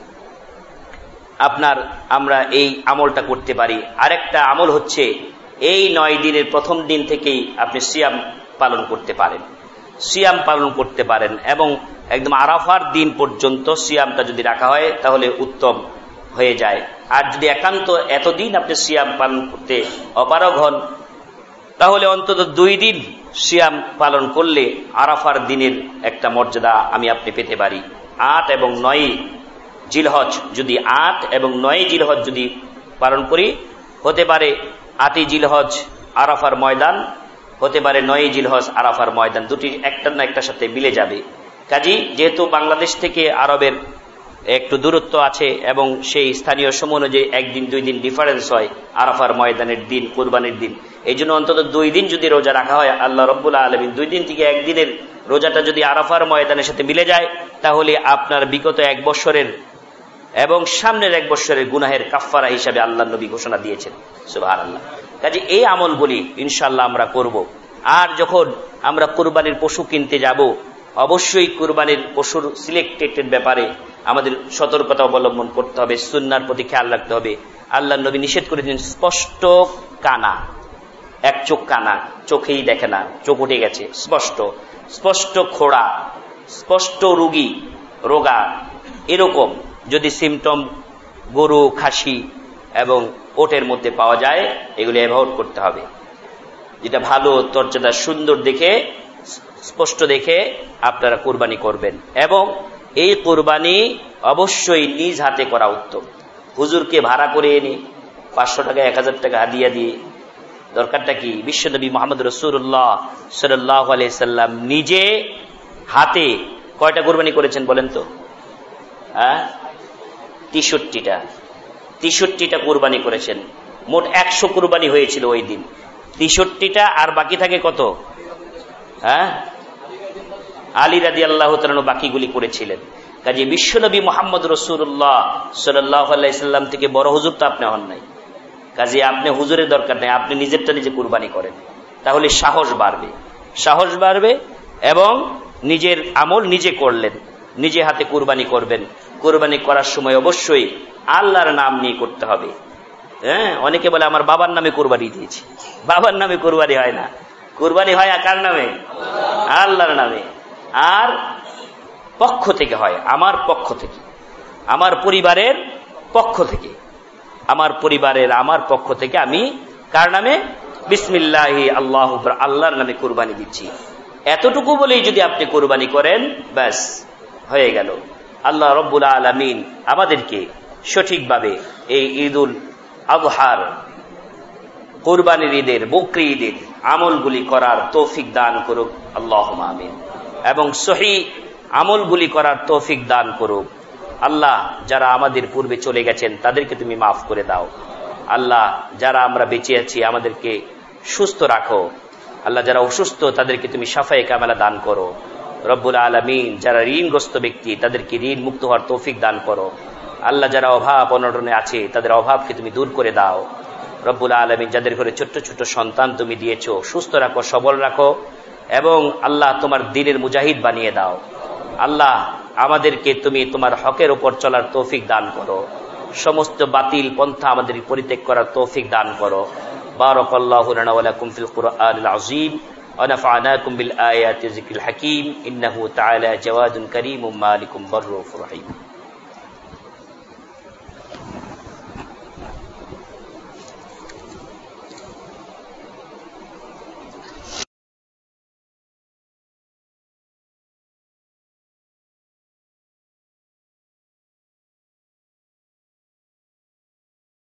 আমরা এই আমলটা করতে পারি। আরেকটা আমল হচ্ছে এই 9 দিনের প্রথম দিন থেকেই আপনি সিয়াম পালন করতে পারেন এবং একদম আরাফার দিন পর্যন্ত সিয়ামটা যদি রাখা হয় তাহলে উত্তম হয়ে যায়। আর যদি একান্ত এতদিন আপনি সিয়াম পালন করতে অপারগ হন তাহলে অন্তত 2 দিন সিয়াম পালন করলে আরাফার দিনের একটা মর্যাদা আপনি পেতে পারি। 8 এবং 9 জিলহজ যদি 8 এবং 9 জিলহজ যদি পালন করি, হতে পারে 8 জিলহজ আরাফার ময়দান, হতে পারে 9 জিলহজ আরাফার ময়দান, দুটি একটার না একটার সাথে মিলে যাবে। কাজী যেহেতু বাংলাদেশ থেকে আরবের একটু দূরত্ব আছে এবং সেই স্থানীয় সময় অনুযায়ী 1 দিন 2 দিন ডিফারেন্স হয় আরাফার ময়দানের দিন, কুরবানির দিন, এই জন্য অন্তত 2 দিন যদি রোজা রাখা হয় আল্লাহ রাব্বুল আলামিন 2 দিন থেকে 1 দিনের রোজাটা যদি আরাফার ময়দানের সাথে মিলে যায় তাহলে আপনার বিগত 1 বছরের এবং সামনের 1 বছরের গুনাহের কাফফারা হিসাবে আল্লাহর নবী ঘোষণা দিয়েছেন। সুবহানাল্লাহ। কাজে এই আমলগুলি ইনশাআল্লাহ আমরা করব। আর যখন আমরা কুরবানির পশু কিনতে যাব অবশ্যই কুরবানির পশুর সিলেক্টেডের ব্যাপারে আমাদের সতর্কতা অবলম্বন করতে হবে, সুন্নাহর প্রতি খেয়াল রাখতে হবে। আল্লাহর নবী নিষেধ করে দিয়েছেন স্পষ্ট কানা, এক চোখ কানা, চোখেই দেখে না, চোখ উঠে গেছে, স্পষ্ট খোড়া, স্পষ্ট রোগা এরকম যদি সিমটম গরু, খাসি এবং ওটের মধ্যে পাওয়া যায় এগুলি অ্যাভয়েড করতে হবে। যেটা ভালো তরজাদা সুন্দর দেখে স্পষ্ট দেখে আপনারা কুরবানি করবেন এবং এই কুরবানি অবশ্যই নিজ হাতে করা উত্তম। হুজুরকে ভাড়া করে এনে 500 টাকা 1000 টাকা হাদিয়া দিয়ে দরকারটা কি? বিশ্বনবী মুহাম্মদ রাসূলুল্লাহ সাল্লাল্লাহু আলাইহি সাল্লাম নিজে হাতে কয়টা কুরবানি করেছেন বলেন তো? 63টা কুরবানি করেছেন। মোট 100 কুরবানি হয়েছিল ওই দিন। 63টা আর বাকি থাকে কত? আলী রাদিয়াল্লাহু তাআলা বাকিগুলি করেছিলেন। কাজে বিশ্বনবী মুহাম্মদ রাসূলুল্লাহ সাল্লাল্লাহু আলাইহি সাল্লাম থেকে বড় হুজুর তো আপনি হন নাই। কাজে আপনি হুজুরের দরকার নেই, আপনি নিজেরটা নিজে কুরবানি করেন, তাহলে সাহস বাড়বে এবং নিজের আমল নিজে করলেন, নিজে হাতে কুরবানি করবেন। কুরবানি করার সময় অবশ্যই আল্লাহর নাম নিয়ে করতে হবে। অনেকে বলে আমার বাবার নামে কুরবানি দিয়েছি। বাবার নামে কুরবানি হয় না, কুরবানি হয় কার নামে? আল্লাহর নামে। আর পক্ষ থেকে হয়, আমার পক্ষ থেকে, আমার পরিবারের পক্ষ থেকে, আমার পক্ষ থেকে আমি কার নামে? বিসমিল্লাহি আল্লাহু আকবার, আল্লাহর নামে কুরবানি দিচ্ছি। এতটুকু বলেই যদি আপনি কুরবানি করেন, ব্যাস হয়ে গেল। আল্লাহ রব্বুল আলামিন আমাদেরকে সঠিকভাবে এই ঈদুল আযহার, কুরবানির ঈদের, বকরি ঈদের আমলগুলি করার তৌফিক দান করুক আল্লাহুম্মা আমিন, এবং সহিহ আমলগুলি করার তৌফিক দান করুক। আল্লাহ, যারা আমাদের পূর্বে চলে গেছেন তাদেরকে তুমি মাফ করে দাও। আল্লাহ, যারা আমরা বেঁচে আছি আমাদেরকে সুস্থ রাখো। আল্লাহ, যারা অসুস্থ তাদেরকে তুমি শাফায়ে কামেলা দান করো। রব্বুল আলামিন, যারা ঋণগ্রস্ত ব্যক্তি তাদেরকে ঋণ মুক্ত হওয়ার তৌফিক দান করো। আল্লাহ, যারা অভাব অনটনে আছে তাদের অভাবকে তুমি দূর করে দাও। রব্বুল আলামিন, যাদের ঘরে ছোট্ট ছোট্ট সন্তান তুমি দিয়েছো, সুস্থ রাখো, সবল রাখো, এবং আল্লাহ তোমার দ্বীনের মুজাহিদ বানিয়ে দাও। আল্লাহ, আমাদেরকে তুমি তোমার হকের উপর চলার তৌফিক দান করো। সমস্ত বাতিল পন্থা আমাদের পরিত্যাগ করার তৌফিক দান করো। বারাকাল্লাহু লানা ওয়া লাকুম ফিল কুরআনিল আযীম ওয়া নাফা'নাকুম বিল আয়াতি যিকরিল হাকীম ইন্নাহু তাআলা জাওয়াদুন কারীমুম মালিকুম বাররুফুর রহিম।